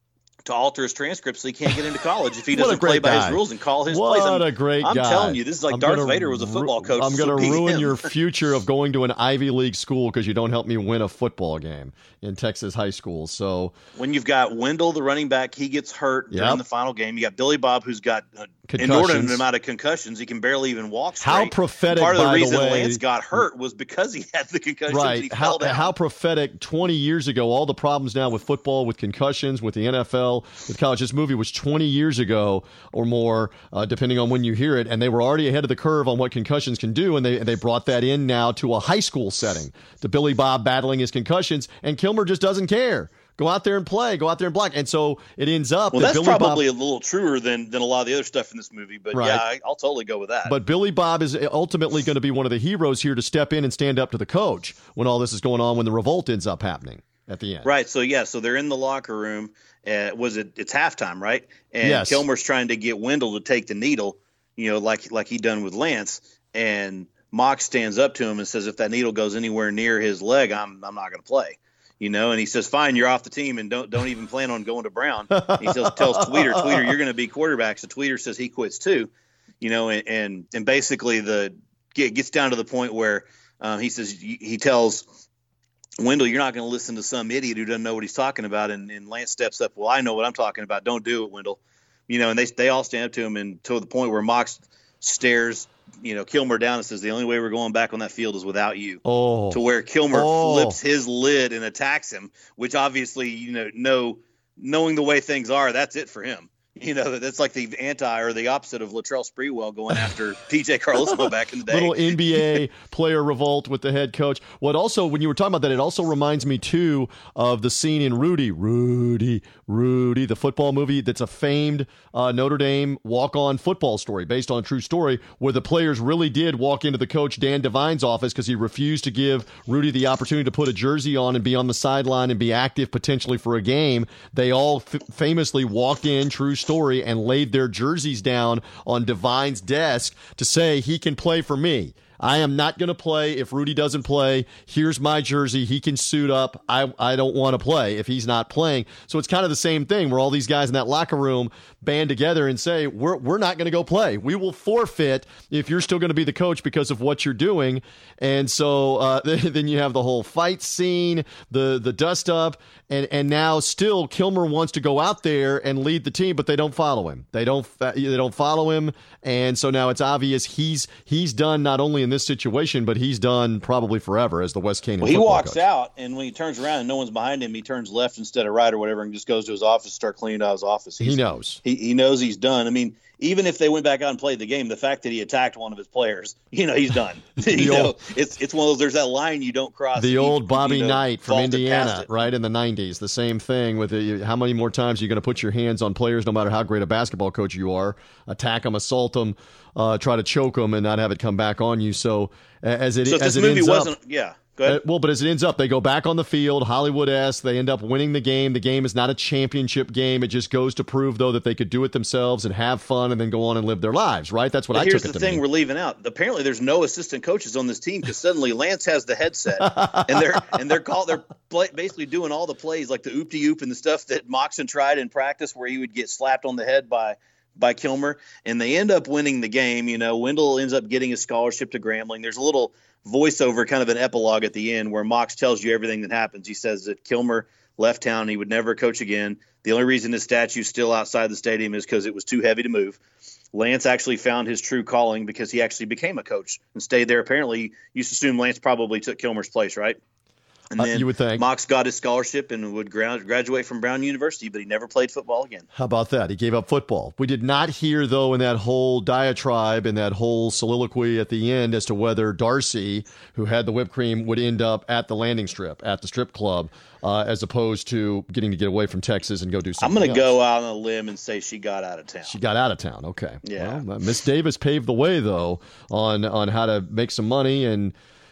to alter his transcript so he can't get into college if he doesn't play by guy. his rules and call his what plays. What I'm, a great I'm guy. I'm telling you, this is like I'm Darth gonna, Vader was a football coach. I'm going to ruin him. your future of going to an Ivy League school because you don't help me win a football game in Texas high school. So when you've got Wendell, the running back, he gets hurt yep. during the final game. You got Billy Bob, who's got an inordinate amount of concussions. He can barely even walk straight. How prophetic, Part of the by reason the way, Lance got hurt was because he had the concussions. Right. He how, fell down. how prophetic twenty years ago, all the problems now with football, with concussions, with the N F L, with college. This movie was twenty years ago or more, uh, depending on when you hear it, and they were already ahead of the curve on what concussions can do, and they they brought that in now to a high school setting, to Billy Bob battling his concussions, and Kilmer just doesn't care. Go out there and play. Go out there and block. And so it ends up. Well, that that's Billy probably Bob, a little truer than, than a lot of the other stuff in this movie. But right. yeah, I, I'll totally go with that. But Billy Bob is ultimately going to be one of the heroes here to step in and stand up to the coach when all this is going on, when the revolt ends up happening at the end. Right. So, yeah, so they're in the locker room. Uh, was it? It's halftime, right? And yes. Kilmer's trying to get Wendell to take the needle, you know, like like he done with Lance. And Mox stands up to him and says, if that needle goes anywhere near his leg, I'm I'm not going to play. You know, and he says, fine, you're off the team and don't don't even plan on going to Brown. And he tells, tells Tweeter, Tweeter, you're going to be quarterback. So Tweeter says he quits too, you know, and and, and basically the get, gets down to the point where um, he says, he tells Wendell, you're not going to listen to some idiot who doesn't know what he's talking about. And, and Lance steps up, well, I know what I'm talking about. Don't do it, Wendell. You know, and they they all stand up to him, and to the point where Mox stares you know, Kilmer down and says, the only way we're going back on that field is without you. Oh. To where Kilmer oh. flips his lid and attacks him, which obviously, you know, know, knowing the way things are, that's it for him. You know, that's like the anti or the opposite of Latrell Sprewell going after T J Carlosimo back in the day. Little N B A player revolt with the head coach. What also, when you were talking about that, it also reminds me, too, of the scene in Rudy, Rudy, Rudy, the football movie that's a famed uh, Notre Dame walk-on football story based on a true story where the players really did walk into the coach Dan Devine's office because he refused to give Rudy the opportunity to put a jersey on and be on the sideline and be active potentially for a game. They all f- famously walked in, true story, and laid their jerseys down on Devine's desk to say he can play for me. I am not going to play if Rudy doesn't play. Here's my jersey. He can suit up. I I don't want to play if he's not playing. So it's kind of the same thing where all these guys in that locker room band together and say, we're we're not going to go play. We will forfeit if you're still going to be the coach because of what you're doing. And so uh, then you have the whole fight scene, the the dust up, and and now still Kilmer wants to go out there and lead the team, but they don't follow him. They don't they don't follow him, and so now it's obvious he's he's done not only in this situation, but he's done probably forever as the West Canaan well, he football walks coach. out, and when he turns around and no one's behind him, he turns left instead of right or whatever and just goes to his office to start cleaning out his office. He's, he knows. He, he knows he's done. I mean, even if they went back out and played the game, the fact that he attacked one of his players, you know, he's done. you old, know, it's it's one of those, there's that line you don't cross. The old you, Bobby you know, Knight from Indiana, it. right, in the nineties. The same thing with the, how many more times are you going to put your hands on players, no matter how great a basketball coach you are, attack them, assault them, uh, try to choke them, and not have it come back on you. So as it, so if as this it movie ends wasn't, up, yeah. Go ahead. Uh, well, but as it ends up, they go back on the field, Hollywood-esque. They end up winning the game. The game is not a championship game. It just goes to prove, though, that they could do it themselves and have fun and then go on and live their lives, right? That's what but I took took it to to Here's the thing mean. we're leaving out. Apparently, there's no assistant coaches on this team because suddenly Lance has the headset, and they're and they're called they're play, basically doing all the plays like the oop-de-oop and the stuff that Moxon tried in practice, where he would get slapped on the head by by Kilmer, and they end up winning the game. You know, Wendell ends up getting a scholarship to Grambling. There's a little voiceover, kind of an epilogue at the end where Mox tells you everything that happens. He says that Kilmer left town. He would never coach again. The only reason his statue's still outside the stadium is because it was too heavy to move. Lance actually found his true calling because he actually became a coach and stayed there. Apparently, you used to assume Lance probably took Kilmer's place, right? And then uh, you would think. Mox got his scholarship and would gra- graduate from Brown University, but he never played football again. How about that? He gave up football. We did not hear, though, in that whole diatribe and that whole soliloquy at the end as to whether Darcy, who had the whipped cream, would end up at the landing strip, at the strip club, uh, as opposed to getting to get away from Texas and go do something I'm going else. to go out on a limb and say she got out of town. She got out of town. Okay. Yeah. Well, Miss Davis paved the way, though, on, on how to make some money and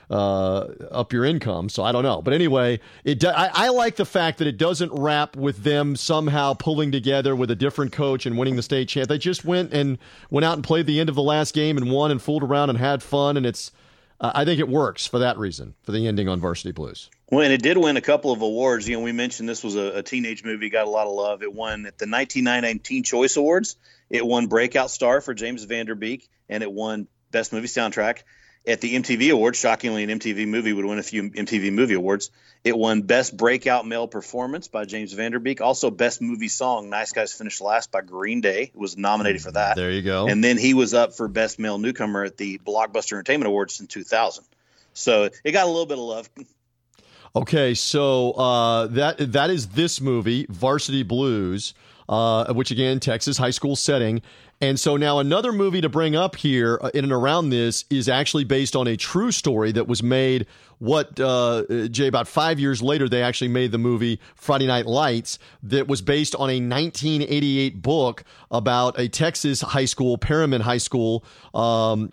uh up your income, so I don't know, but anyway, it do, I, I like the fact that it doesn't wrap with them somehow pulling together with a different coach and winning the state champ. They just went and went out and played the end of the last game and won and fooled around and had fun, and it's uh, I think it works for that reason, for the ending on Varsity Blues. Well, and it did win a couple of awards. You know, we mentioned this was a, a teenage movie, got a lot of love. It won at the nineteen ninety-nine Teen Choice Awards. It won Breakout Star for James Van Der Beek, and it won Best Movie Soundtrack. At the M T V Awards, shockingly, an M T V movie would win a few M T V Movie Awards. It won Best Breakout Male Performance by James Van Der Beek. Also, Best Movie Song, Nice Guys Finished Last by Green Day. It was nominated for that. There you go. And then he was up for Best Male Newcomer at the Blockbuster Entertainment Awards in two thousand. So it got a little bit of love. Okay, so uh, that that is this movie, Varsity Blues, uh, which again, Texas high school setting. And so now another movie to bring up here uh, in and around this is actually based on a true story that was made, what, uh, Jay, about five years later, they actually made the movie Friday Night Lights that was based on a nineteen eighty-eight book about a Texas high school, Permian High School, um,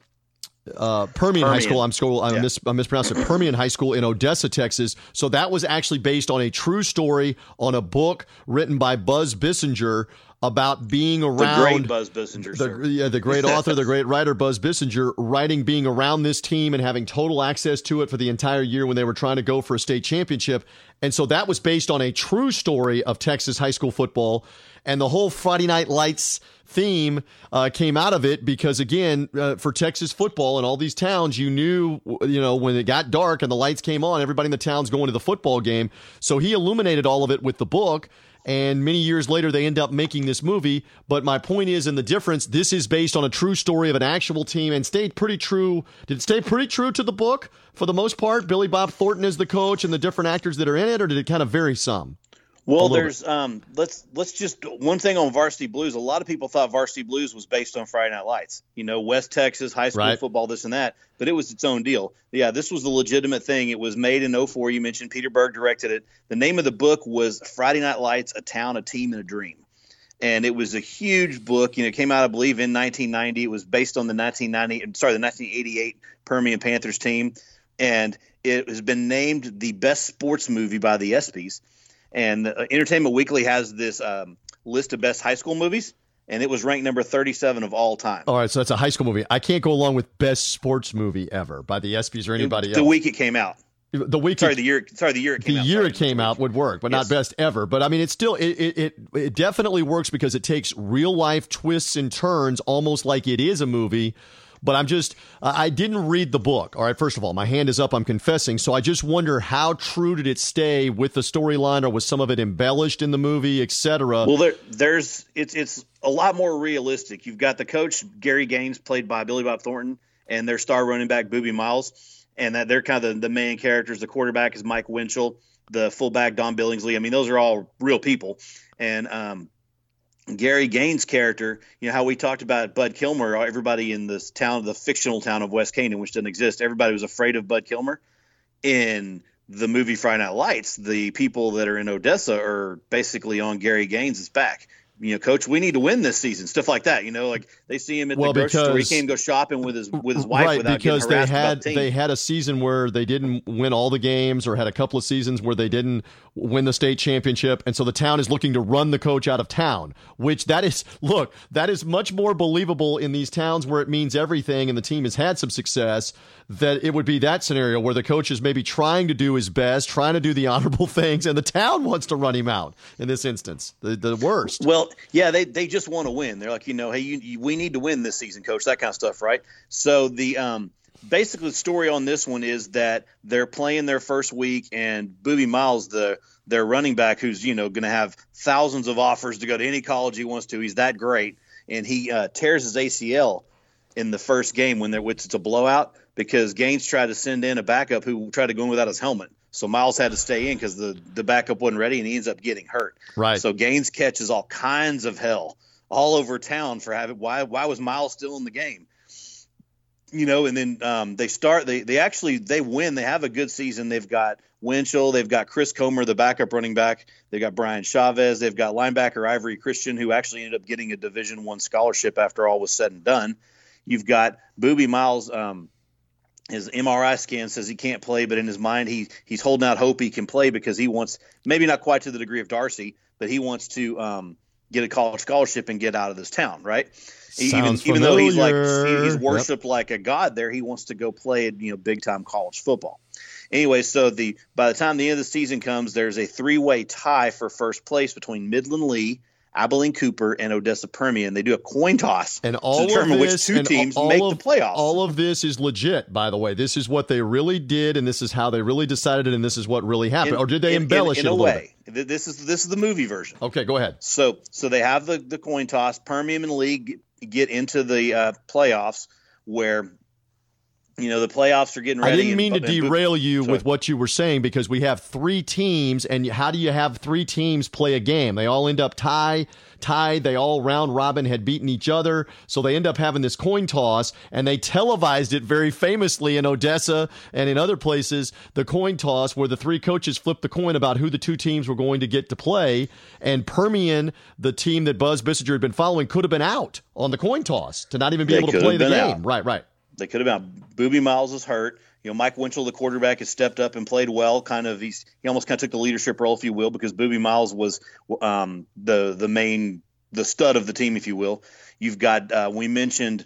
Uh, Permian, Permian High School. I'm school. I, yeah. mis- I mispronounced it. Permian High School in Odessa, Texas. So that was actually based on a true story on a book written by Buzz Bissinger about being around the great Buzz Bissinger. The, yeah, the great author, the great writer Buzz Bissinger, writing being around this team and having total access to it for the entire year when they were trying to go for a state championship. And so that was based on a true story of Texas high school football. And the whole Friday Night Lights theme uh, came out of it because, again, uh, for Texas football and all these towns, you knew, you know, when it got dark and the lights came on, everybody in the town's going to the football game. So he illuminated all of it with the book. And many years later, they end up making this movie. But my point is, in the difference, this is based on a true story of an actual team and stayed pretty true. Did it stay pretty true to the book for the most part? Billy Bob Thornton is the coach and the different actors that are in it, or did it kind of vary some? Well, there's um, let's let's just one thing on Varsity Blues. A lot of people thought Varsity Blues was based on Friday Night Lights. You know, West Texas high school right. football, this and that. But it was its own deal. Yeah, this was the legitimate thing. It was made in oh four. You mentioned Peter Berg directed it. The name of the book was Friday Night Lights: A Town, a Team, and a Dream. And it was a huge book. You know, it came out, I believe, in nineteen ninety. It was based on the nineteen ninety, sorry, the nineteen eighty-eight Permian Panthers team, and it has been named the best sports movie by the ESPYs. And uh, Entertainment Weekly has this um, list of best high school movies, and it was ranked number thirty-seven of all time. All right, so that's a high school movie. I can't go along with best sports movie ever by the ESPYs or anybody the else. The week it came out. The week, sorry, it, the year. Sorry, the year it came the out. The year sorry, it came out would work, but yes. not best ever. But I mean, it's still it, it it it definitely works because it takes real life twists and turns, almost like it is a movie. But I'm just, I didn't read the book. All right, first of all, my hand is up, I'm confessing. So I just wonder how true did it stay with the storyline, or was some of it embellished in the movie, et cetera? Well, there, there's, it's it's a lot more realistic. You've got the coach, Gary Gaines, played by Billy Bob Thornton, and their star running back, Boobie Miles. And that they're kind of the, the main characters. The quarterback is Mike Winchell, the fullback, Don Billingsley. I mean, those are all real people. And, um, Gary Gaines' character, you know how we talked about Bud Kilmer, everybody in this town, the fictional town of West Canaan, which doesn't exist, everybody was afraid of Bud Kilmer. In the movie Friday Night Lights, the people that are in Odessa are basically on Gary Gaines' back. You know, coach, we need to win this season. Stuff like that. You know, like they see him at well, the grocery because, store. He can't go shopping with his with his wife right, without because getting harassed they had about the team. they had a season where they didn't win all the games, or had a couple of seasons where they didn't win the state championship, and so the town is looking to run the coach out of town. Which that is, look, that is much more believable in these towns where it means everything, and the team has had some success. That it would be that scenario where the coach is maybe trying to do his best, trying to do the honorable things, and the town wants to run him out. In this instance, the the worst. Well, yeah, they they just want to win. They're like, you know, hey, you, you, we need to win this season, coach. That kind of stuff, right? So the um, basically the story on this one is that they're playing their first week, and Boobie Miles, the their running back, who's you know going to have thousands of offers to go to any college he wants to. He's that great, and he uh, tears his A C L in the first game when there, which it's a blowout. Because Gaines tried to send in a backup who tried to go in without his helmet. So Miles had to stay in because the, the backup wasn't ready, and he ends up getting hurt. Right. So Gaines catches all kinds of hell all over town for having why why was Miles still in the game? You know, and then um, they start they they actually they win. They have a good season. They've got Winchell, they've got Chris Comer, the backup running back. They've got Brian Chavez, they've got linebacker Ivory Christian, who actually ended up getting a Division One scholarship after all was said and done. You've got Boobie Miles. Um, His M R I scan says he can't play, but in his mind he he's holding out hope he can play because he wants, maybe not quite to the degree of Darcy, but he wants to um, get a college scholarship and get out of this town, right? Even, even though he's like he, he's worshipped yep. like a god there, he wants to go play you know big time college football. anyway, so the by the time the end of the season comes, there's a three-way tie for first place between Midland Lee, Abilene Cooper, and Odessa Permian. They do a coin toss and all to determine of this, which two teams make of, the playoffs. All of this is legit, by the way. This is what they really did, and this is how they really decided it, and this is what really happened. In, or did they in, embellish in, in it a, a little way? bit? This is this is the movie version. Okay, go ahead. So so they have the, the coin toss. Permian and Lee get, get into the uh, playoffs where – you know, the playoffs are getting ready. I didn't mean and, to and, derail you sorry. with what you were saying, because we have three teams, and how do you have three teams play a game? They all end up tie, tied. They all round robin had beaten each other, so they end up having this coin toss, and they televised it very famously in Odessa and in other places, the coin toss where the three coaches flipped the coin about who the two teams were going to get to play, and Permian, the team that Buzz Bissinger had been following, could have been out on the coin toss to not even be They able to play the game. Out. Right, right. They could have been. Boobie Miles is hurt. You know, Mike Winchell, the quarterback, has stepped up and played well. Kind of, he's he almost kind of took the leadership role, if you will, because Boobie Miles was um, the the main the stud of the team, if you will. You've got uh, we mentioned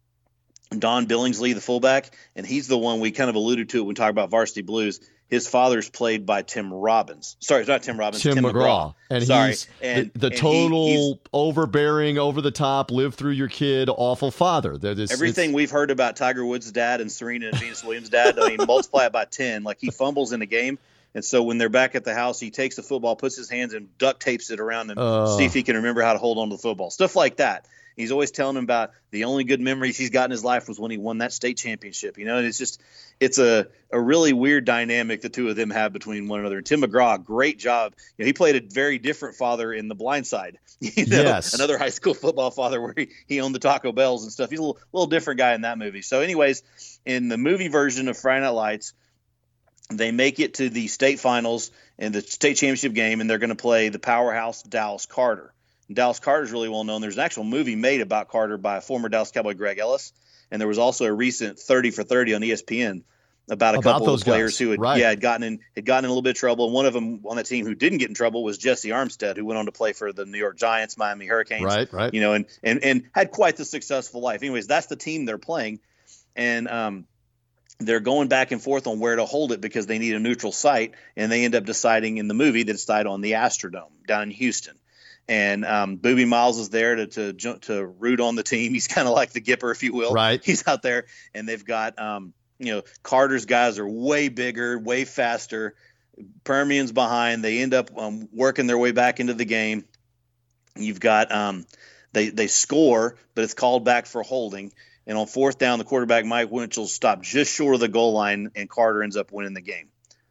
Don Billingsley, the fullback, and he's the one we kind of alluded to when we talk about Varsity Blues. His father's played by Tim Robbins. Sorry, it's not Tim Robbins. Tim, Tim McGraw. McGraw. And Sorry. he's and, the, the and total he, overbearing, over the top, live through your kid, awful father. This, everything we've heard about Tiger Woods' dad and Serena and Venus Williams' dad, I mean, multiply it by ten. Like, he fumbles in a game, and so when they're back at the house, he takes the football, puts his hands and duct tapes it around him, uh, see if he can remember how to hold on to the football. Stuff like that. He's always telling him about the only good memories he's got in his life was when he won that state championship. You know, and it's just it's a, a really weird dynamic the two of them have between one another. And Tim McGraw, great job. You know, he played a very different father in The Blind Side. You know, yes. Another high school football father where he, he owned the Taco Bells and stuff. He's a little, little different guy in that movie. So anyways, in the movie version of Friday Night Lights, they make it to the state finals and the state championship game, and they're going to play the powerhouse Dallas Carter. Dallas Carter is really well known. There's an actual movie made about Carter by former Dallas Cowboy Greg Ellis, and there was also a recent thirty for thirty on E S P N about a about couple of players guys. who had right. yeah had gotten in had gotten in a little bit of trouble. And one of them on the team who didn't get in trouble was Jesse Armstead, who went on to play for the New York Giants, Miami Hurricanes, right, right. You know, and and and had quite the successful life. Anyways, that's the team they're playing, and um. They're going back and forth on where to hold it because they need a neutral site, and they end up deciding in the movie to decide on the Astrodome down in Houston. And um, Boobie Miles is there to to jump, to root on the team. He's kind of like the Gipper, if you will. Right. He's out there, and they've got um, you know Carter's guys are way bigger, way faster. Permian's behind. They end up um, working their way back into the game. You've got um, they they score, but it's called back for holding. And on fourth down, the quarterback, Mike Winchell, stopped just short of the goal line, and Carter ends up winning the game.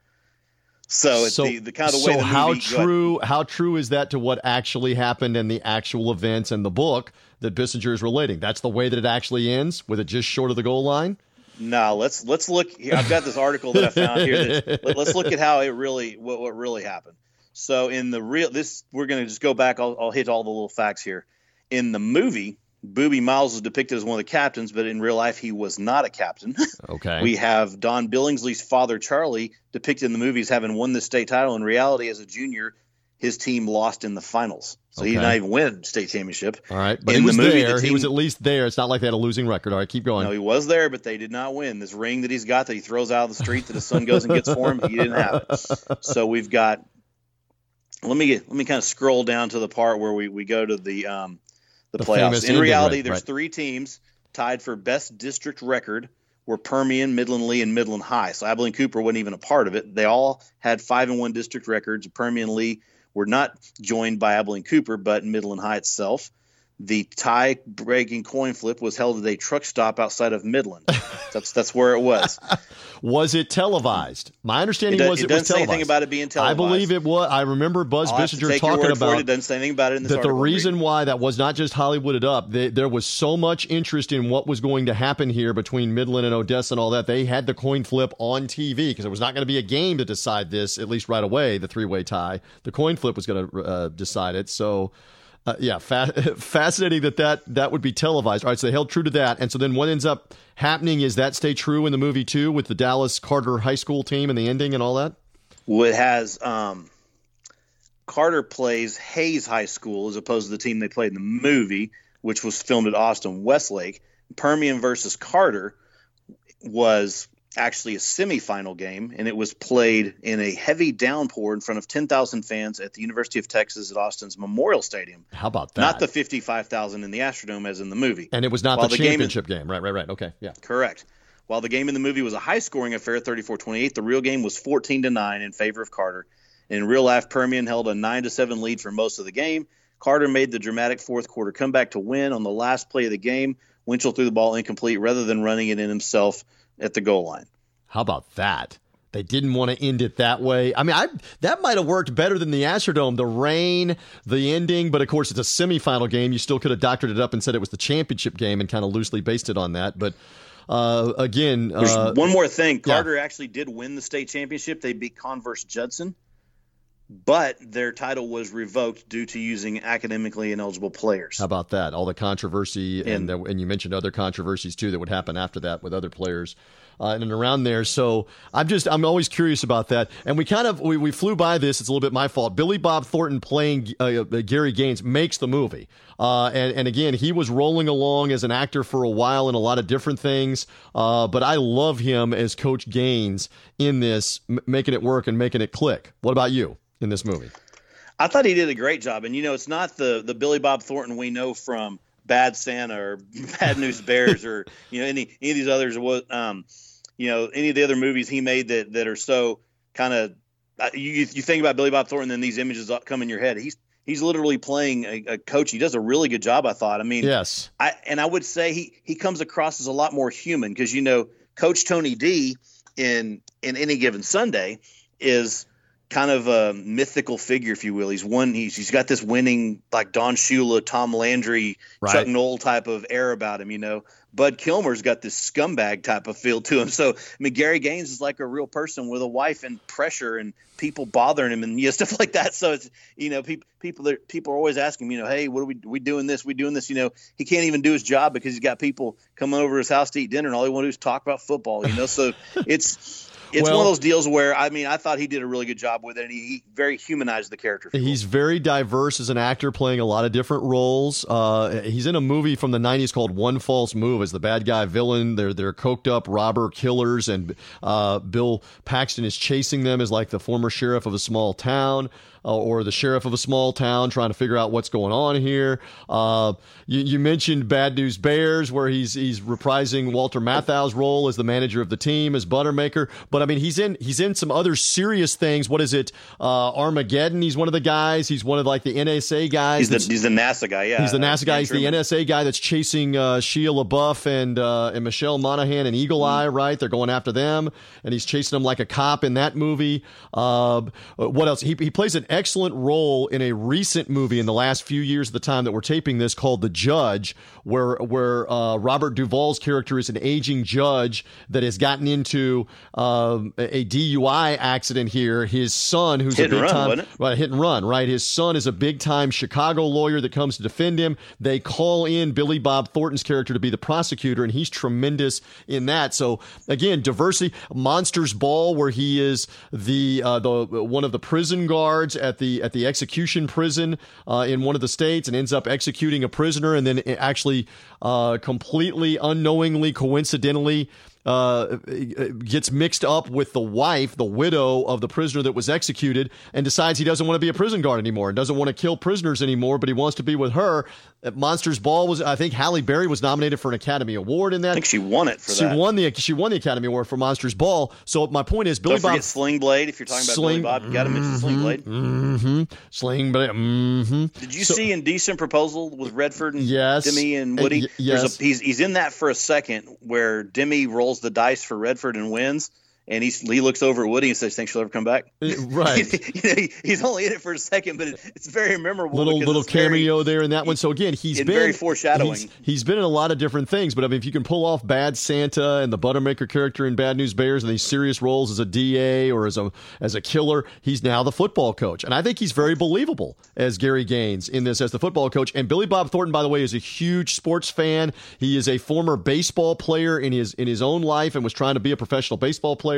So it's so, the, the kind of so way the how movie true how true is that to what actually happened in the actual events in the book that Bissinger is relating? That's the way that it actually ends, with it just short of the goal line? No, let's let's look here. I've got this article that I found here. That, let, let's look at how it really what, what really happened. So in the real this we're going to just go back. I'll, I'll hit all the little facts here. In the movie, Boobie Miles is depicted as one of the captains, but in real life, he was not a captain. Okay. We have Don Billingsley's father, Charlie, depicted in the movie as having won the state title. In reality, as a junior, his team lost in the finals. So okay. he did not even win state championship. All right. But in he was the movie, there. the team, he was at least there. It's not like they had a losing record. All right, keep going. No, he was there, but they did not win. This ring that he's got that he throws out of the street that his son goes and gets for him, he didn't have it. So we've got let me get, let me kind of scroll down to the part where we, we go to the um, the, the playoffs. In reality, right, there's right. three teams tied for best district record were Permian, Midland Lee, and Midland High. So Abilene Cooper wasn't even a part of it. They all had five and one district records. Permian Lee were not joined by Abilene Cooper, but Midland High itself. The tie-breaking coin flip was held at a truck stop outside of Midland. That's that's where it was. Was it televised? My understanding it does, was it, it doesn't was say televised. anything about it being televised. I believe it was. I remember Buzz I'll Bissinger talking about it. It doesn't say anything about it in this that. The reason reading. why that was not just Hollywooded up. They, there was so much interest in what was going to happen here between Midland and Odessa and all that. They had the coin flip on T V because it was not going to be a game to decide this, at least right away. The three-way tie. The coin flip was going to uh, decide it. So. Uh, yeah, fa- fascinating that, that that would be televised. All right, so they held true to that. And so then what ends up happening is that stay true in the movie, too, with the Dallas Carter High School team and the ending and all that? Well, it has um, Carter plays Hayes High School as opposed to the team they played in the movie, which was filmed at Austin Westlake. Permian versus Carter was actually a semifinal game, and it was played in a heavy downpour in front of ten thousand fans at the University of Texas at Austin's Memorial Stadium. How about that? Not the fifty-five thousand in the Astrodome as in the movie. And it was not While the, the championship game, in, game. Right, right, right. Okay, yeah. Correct. While the game in the movie was a high-scoring affair, thirty-four twenty-eight, the real game was fourteen to nine in favor of Carter. In real life, Permian held a nine to seven lead for most of the game. Carter made the dramatic fourth quarter comeback to win. On the last play of the game, Winchell threw the ball incomplete rather than running it in himself at the goal line. How about that? They didn't want to end it that way. I mean, I that might have worked better than the Astrodome. The rain, the ending, but of course it's a semifinal game. You still could have doctored it up and said it was the championship game and kind of loosely based it on that. But uh, again, uh, one more thing. Carter yeah. actually did win the state championship. They beat Converse Judson, but their title was revoked due to using academically ineligible players. How about that? All the controversy, and And- and you mentioned other controversies too that would happen after that with other players. Uh, and around there. So I'm just, I'm always curious about that. And we kind of, we, we flew by this. It's a little bit my fault. Billy Bob Thornton playing uh, Gary Gaines makes the movie. Uh, and, and again, he was rolling along as an actor for a while in a lot of different things. Uh, but I love him as Coach Gaines in this, m- making it work and making it click. What about you in this movie? I thought he did a great job. And, you know, it's not the, the Billy Bob Thornton we know from Bad Santa or Bad News Bears or, you know, any, any of these others. Um, you know, any of the other movies he made that, that are so kind of uh, – you you think about Billy Bob Thornton and these images come in your head. He's he's literally playing a, a coach. He does a really good job, I thought. I mean, yes. I and I would say he, he comes across as a lot more human because, you know, Coach Tony D in in Any Given Sunday is kind of a mythical figure, if you will. He's one. He's he's got this winning, like Don Shula, Tom Landry, Right. Chuck Noll type of air about him, you know. Bud Kilmer's got this scumbag type of feel to him. So, I mean, Gary Gaines is like a real person with a wife and pressure and people bothering him and you know, stuff like that. So, it's, you know, people people are, people are always asking him, you know, hey, what are we, we doing this? We doing this? You know, he can't even do his job because he's got people coming over to his house to eat dinner and all he wants to do is talk about football, you know. So, it's it's Well- one of those deals where, I mean, I thought he did a really good job with it and he, he very humanized the character. He's very diverse as an actor, playing a lot of different roles. Uh, he's in a movie from the nineties called One False Move as the bad guy villain. They're they're coked up robber killers, and uh, Bill Paxton is chasing them as like the former sheriff of a small town. Uh, or the sheriff of a small town trying to figure out what's going on here. Uh, you, you mentioned Bad News Bears, where he's he's reprising Walter Matthau's role as the manager of the team, as Buttermaker. But I mean, he's in he's in some other serious things. What is it? Uh, Armageddon. He's one of the guys. He's one of like the N S A guys. He's the, he's the NASA guy, yeah. He's the NASA guy. He's the Truman. N S A guy that's chasing uh, Shia LaBeouf and uh, and Michelle Monaghan and Eagle Eye, right? They're going after them, and he's chasing them like a cop in that movie. Uh, what else? He he plays an excellent role in a recent movie in the last few years of the time that we're taping this called The Judge, where where uh, Robert Duvall's character is an aging judge that has gotten into um, a D U I accident here. His son, who's Hit a and big run, time wasn't it? right, hit and run, right? His son is a big time Chicago lawyer that comes to defend him. They call in Billy Bob Thornton's character to be the prosecutor, and he's tremendous in that. So again, diversity. Monsters Ball, where he is the uh, the one of the prison guards at the at the execution prison uh, in one of the states, and ends up executing a prisoner, and then actually uh, completely unknowingly, coincidentally, uh, gets mixed up with the wife, the widow of the prisoner that was executed, and decides he doesn't want to be a prison guard anymore and doesn't want to kill prisoners anymore, but he wants to be with her. At Monsters Ball was, I think Halle Berry was nominated for an Academy Award in that. I think she won it for she that. won the she won the Academy Award for Monsters Ball. So my point is, Billy Don't forget Bob Sling Blade. If you're talking about Sling- Billy Bob, you got to mention Sling Blade. Mm-hmm. Sling Blade. Mm-hmm. Did you So- see Indecent Proposal with Redford and Yes. Demi and Uh, Woody? y- There's yes. a, he's he's in that for a second where Demi rolls the dice for Redford and wins, and he's, he looks over at Woody and says, "Think she'll ever come back?" Right. you know, he, he's only in it for a second, but it, it's very memorable. little because little it's very- cameo there in that one. So again, he's and been very foreshadowing. He's, he's been in a lot of different things, but I mean, if you can pull off Bad Santa and the Buttermaker character in Bad News Bears and these serious roles as a D A or as a as a killer, he's now the football coach, and I think he's very believable as Gary Gaines in this as the football coach. And Billy Bob Thornton, by the way, is a huge sports fan. He is a former baseball player in his in his own life and was trying to be a professional baseball player.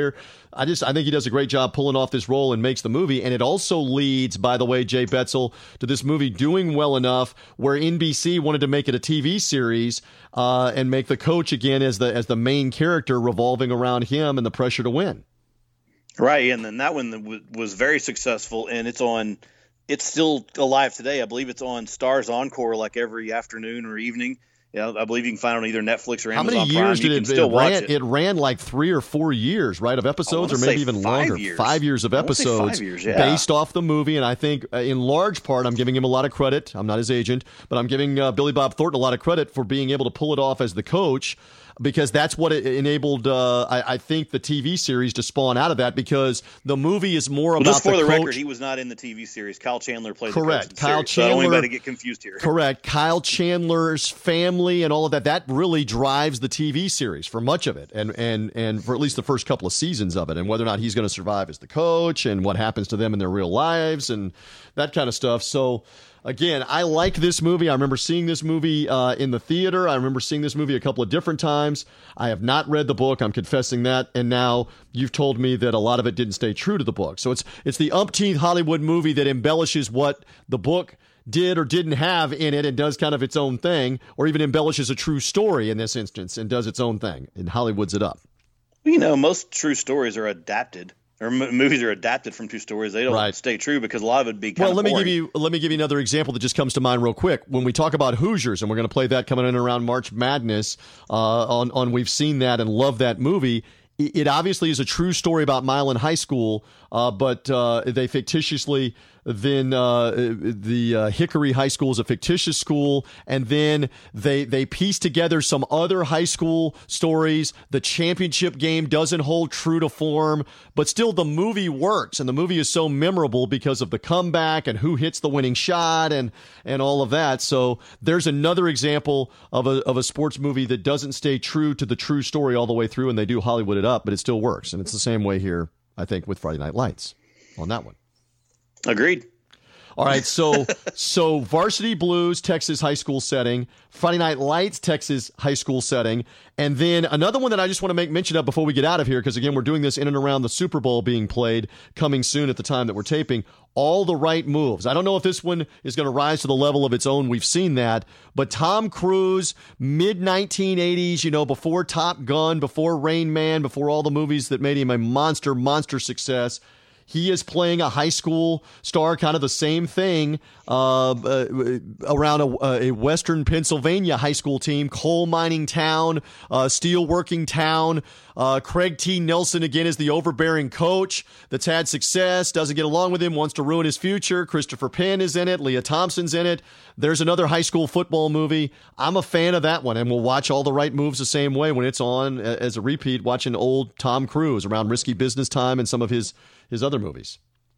player. I just I think he does a great job pulling off this role and makes the movie. And it also leads, by the way, Jay Betzel, to this movie doing well enough where N B C wanted to make it a T V series uh, and make the coach again as the as the main character, revolving around him and the pressure to win. Right, and then that one was very successful, and it's on. It's still alive today. I believe it's on Stars Encore like every afternoon or evening. Yeah, I believe you can find it on either Netflix or Amazon How many Prime. years you did can it, still it watch ran? it. It ran like three or four years, right, of episodes, or maybe even five longer. Years. Five years of I wanna say episodes five years, yeah. based off the movie. And I think uh, in large part, I'm giving him a lot of credit. I'm not his agent, but I'm giving uh, Billy Bob Thornton a lot of credit for being able to pull it off as the coach, because that's what it enabled, uh, I, I think, the T V series to spawn out of that, because the movie is more well, about just for the, the coach. record, he was not in the T V series. Kyle Chandler played Correct. the coach in the Kyle series, so I don't want Chandler- anybody to get confused here. Correct. Kyle Chandler's family and all of that, that really drives the T V series for much of it, and and and for at least the first couple of seasons of it, and whether or not he's going to survive as the coach and what happens to them in their real lives and that kind of stuff. So again, I like this movie. I remember seeing this movie uh, in the theater. I remember seeing this movie a couple of different times. I have not read the book. I'm confessing that. And now you've told me that a lot of it didn't stay true to the book. So it's it's the umpteenth Hollywood movie that embellishes what the book did or didn't have in it and does kind of its own thing, or even embellishes a true story in this instance and does its own thing and Hollywoods it up. You know, most true stories are adapted. Or m- movies are adapted from true stories. They don't Right. stay true because a lot of it would be kind Well, of let me boring. give you let me give you another example that just comes to mind real quick. When we talk about Hoosiers, and we're going to play that coming in around March Madness, uh, on on We've Seen That and love that movie. It, it obviously is a true story about Milan High School, uh, but uh, they fictitiously then uh, the uh, Hickory High School is a fictitious school, and then they they piece together some other high school stories. The championship game doesn't hold true to form, but still the movie works, and the movie is so memorable because of the comeback and who hits the winning shot and and all of that. So there's another example of a of a sports movie that doesn't stay true to the true story all the way through, and they do Hollywood it up, but it still works, and it's the same way here, I think, with Friday Night Lights on that one. Agreed. All right, so so Varsity Blues, Texas high school setting, Friday Night Lights, Texas high school setting, and then another one that I just want to make mention of before we get out of here, because again, we're doing this in and around the Super Bowl being played, coming soon at the time that we're taping, All the Right Moves. I don't know if this one is going to rise to the level of its own. We've seen that, but Tom Cruise, mid nineteen eighties, you know, before Top Gun, before Rain Man, before all the movies that made him a monster, monster success. He is playing a high school star, kind of the same thing, uh, uh, around a, a western Pennsylvania high school team, coal mining town, uh, steel working town. Uh, Craig T. Nelson, again, is the overbearing coach that's had success, doesn't get along with him, wants to ruin his future. Christopher Penn is in it. Leah Thompson's in it. There's another high school football movie. I'm a fan of that one, and we'll watch All the Right Moves the same way when it's on as a repeat, watching old Tom Cruise around Risky Business Time and some of his his other movies.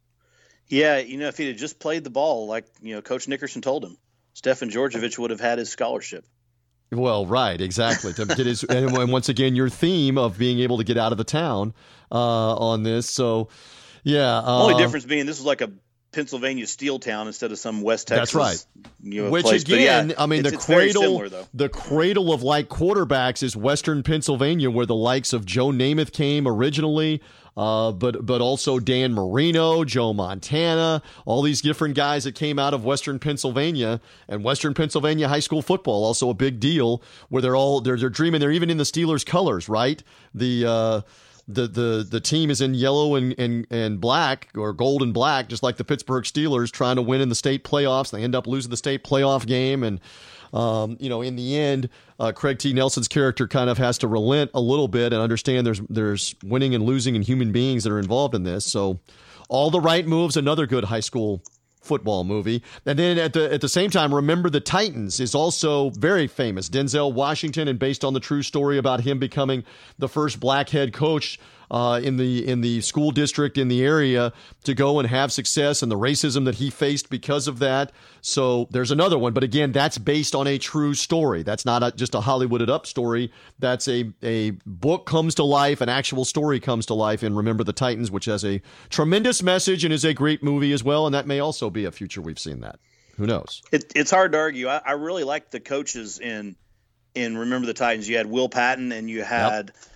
Yeah, you know, if he had just played the ball like, you know, Coach Nickerson told him, Stefan Georgievich would have had his scholarship. Well, right, exactly. To get his, and once again, your theme of being able to get out of the town uh, on this. So, yeah. Uh, Only difference being this was like a Pennsylvania steel town instead of some West Texas. That's right. You know, Which place. again, yeah, I mean, it's, the it's very cradle, similar, though. the cradle of like quarterbacks is Western Pennsylvania, where the likes of Joe Namath came originally. Uh, but but also Dan Marino, Joe Montana, all these different guys that came out of Western Pennsylvania, and Western Pennsylvania high school football, also a big deal, where they're all they're they're dreaming. They're even in the Steelers colors, right? The uh, the the the team is in yellow and, and and black, or gold and black, just like the Pittsburgh Steelers, trying to win in the state playoffs. They end up losing the state playoff game, and Um, you know, in the end, uh, Craig T. Nelson's character kind of has to relent a little bit and understand there's there's winning and losing and human beings that are involved in this. So, All the Right Moves, another good high school football movie. And then at the at the same time, Remember the Titans is also very famous. Denzel Washington, and based on the true story about him becoming the first black head coach Uh, in the in the school district in the area to go and have success, and the racism that he faced because of that. So there's another one, but again, that's based on a true story. That's not a, just a Hollywooded up story. That's a a book comes to life, an actual story comes to life in Remember the Titans, which has a tremendous message and is a great movie as well. And that may also be a future We've Seen That. Who knows? It, it's hard to argue. I, I really liked the coaches in in Remember the Titans. You had Will Patton and you had. Yep.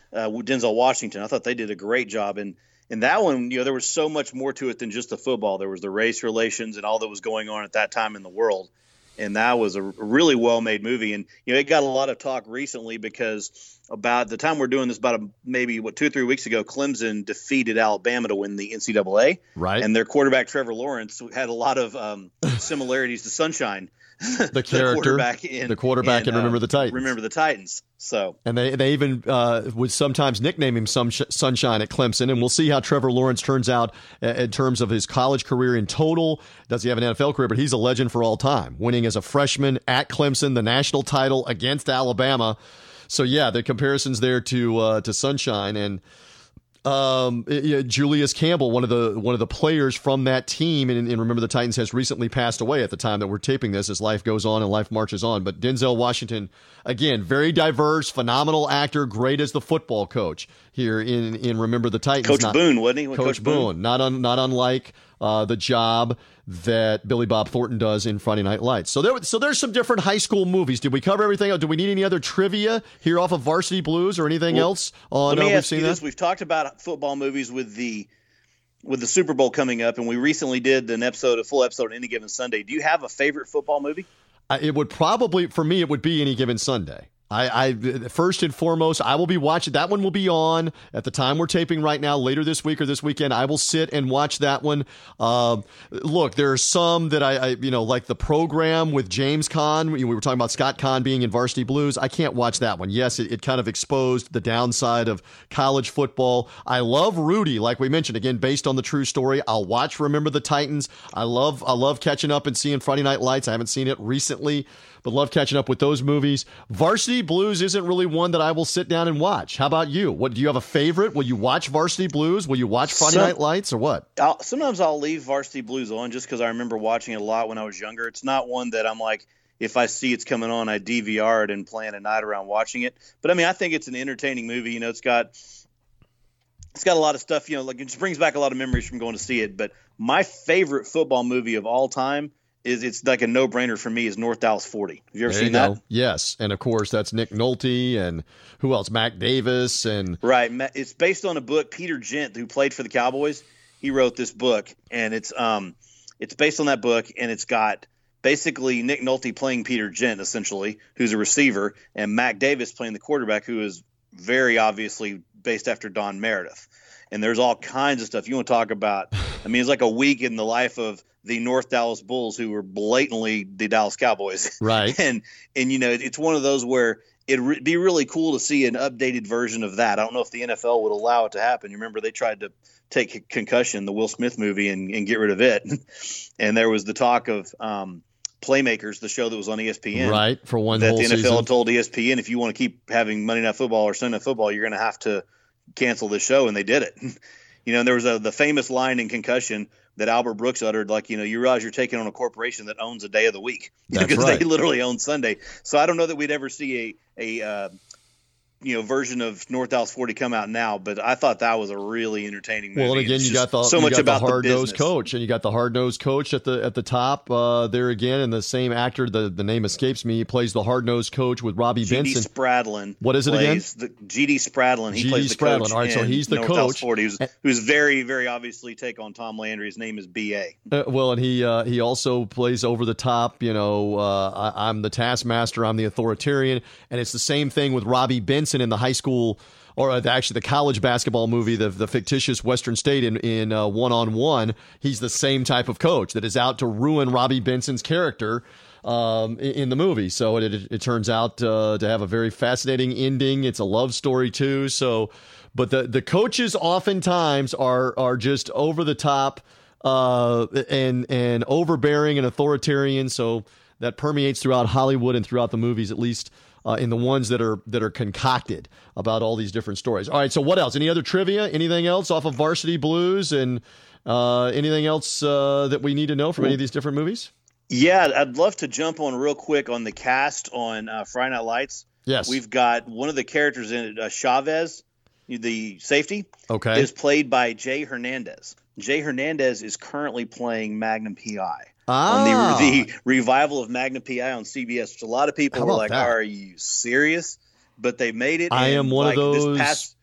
uh, Denzel Washington. I thought they did a great job. And in that one, you know, there was so much more to it than just the football. There was the race relations and all that was going on at that time in the world. And that was a really well-made movie. And, you know, it got a lot of talk recently because about the time we're doing this, about a, maybe, what, two or three weeks ago, Clemson defeated Alabama to win the N C double A. Right. And their quarterback, Trevor Lawrence, had a lot of um, similarities to Sunshine. The character, the quarterback in, the quarterback in, in Remember uh, the Titans. Remember the Titans. So, and they they even uh, would sometimes nickname him some Sunshine at Clemson, and we'll see how Trevor Lawrence turns out in terms of his college career in total. Does he have an N F L career? But he's a legend for all time, winning as a freshman at Clemson the national title against Alabama. So yeah, the comparisons there to uh, to Sunshine and. Um, yeah, Julius Campbell, one of the one of the players from that team, and, and Remember the Titans, has recently passed away at the time that we're taping this, as life goes on and life marches on. But Denzel Washington, again, very diverse, phenomenal actor, great as the football coach here in, in Remember the Titans. Coach not, Boone, wasn't he? Coach, Coach Boone, Boone, not un, not unlike uh, the job that Billy Bob Thornton does in Friday Night Lights. So there, so there's some different high school movies. Did we cover everything? Do we need any other trivia here off of Varsity Blues or anything well, else on? Let me uh, ask we've you seen this: that? We've talked about football movies with the with the Super Bowl coming up, and we recently did an episode, a full episode, on Any Given Sunday. Do you have a favorite football movie? Uh, it would probably, for me, it would be Any Given Sunday. I, I first and foremost, I will be watching that one. Will be on at the time we're taping right now, later this week or this weekend. I will sit and watch that one. Uh, look, there are some that I, I, you know, like The Program with James Caan. We were talking about Scott Caan being in Varsity Blues. I can't watch that one. Yes, it, it kind of exposed the downside of college football. I love Rudy, like we mentioned, again, based on the true story. I'll watch Remember the Titans. I love, I love catching up and seeing Friday Night Lights. I haven't seen it recently, but love catching up with those movies. Varsity Blues isn't really one that I will sit down and watch. How about you? What do you have a favorite? Will you watch Varsity Blues? Will you watch Friday Some, Night Lights or what? I'll, sometimes I'll leave Varsity Blues on just because I remember watching it a lot when I was younger. It's not one that I'm like, if I see it's coming on, I D V R it and plan a night around watching it. But I mean, I think it's an entertaining movie. You know, it's got it's got a lot of stuff. You know, like it just brings back a lot of memories from going to see it. But my favorite football movie of all time is it's like a no-brainer for me is North Dallas forty. Have you ever there seen you that? Go. Yes, and of course that's Nick Nolte and who else? Mac Davis and right. It's based on a book. Peter Gent, who played for the Cowboys, he wrote this book, and it's um it's based on that book, and it's got basically Nick Nolte playing Peter Gent essentially, who's a receiver, and Mac Davis playing the quarterback, who is very obviously based after Don Meredith. And there's all kinds of stuff you want to talk about. I mean, it's like a week in the life of the North Dallas Bulls, who were blatantly the Dallas Cowboys. Right. and, and, you know, it's one of those where it'd re- be really cool to see an updated version of that. I don't know if the N F L would allow it to happen. You remember they tried to take Concussion, the Will Smith movie, and, and get rid of it. And there was the talk of um, Playmakers, the show that was on E S P N. Right. For one that whole the N F L season. had told E S P N, if you want to keep having Monday Night Football or Sunday Night Football, you're going to have to cancel this show, and they did it. You know, and there was a, the famous line in Concussion that Albert Brooks uttered, like, you know, you realize you're taking on a corporation that owns a day of the week. That's because right. They literally own Sunday. So I don't know that we'd ever see a, a uh, you know, version of North Dallas forty come out now, but I thought that was a really entertaining movie. Well, and again, it's you got the so you much got about the hard nosed business. coach, and you got the hard nosed coach at the at the top uh, there again, and the same actor. The the name escapes me. He plays the hard nosed coach with Robbie G D Benson. Spradlin. What is it again? The, G D Spradlin. He G D plays the Spradlin. coach. All right, so he's the North Dallas coach. forty, who's, who's very, very obviously take on Tom Landry. His name is B A. Uh, well, and he uh, he also plays over the top. You know, uh, I, I'm the taskmaster. I'm the authoritarian, and it's the same thing with Robbie Benson in the high school. Or actually, the college basketball movie, the the fictitious Western State in in uh, One on One. He's the same type of coach that is out to ruin Robbie Benson's character um, in, in the movie. So it it, it turns out uh, to have a very fascinating ending. It's a love story too. So, but the the coaches oftentimes are are just over the top uh, and and overbearing and authoritarian. So that permeates throughout Hollywood and throughout the movies, at least. Uh, in the ones that are that are concocted about all these different stories. All right, so what else? Any other trivia? Anything else off of Varsity Blues? And uh, anything else uh, that we need to know from any of these different movies? Yeah, I'd love to jump on real quick on the cast on uh, Friday Night Lights. Yes. We've got one of the characters in it, uh, Chavez, the safety, okay, is played by Jay Hernandez. Jay Hernandez is currently playing Magnum P I. Ah. On the, the revival of Magnum P I on C B S, which a lot of people How were about like, that? "Are you serious?" But they made it. I and am one like of those. This past,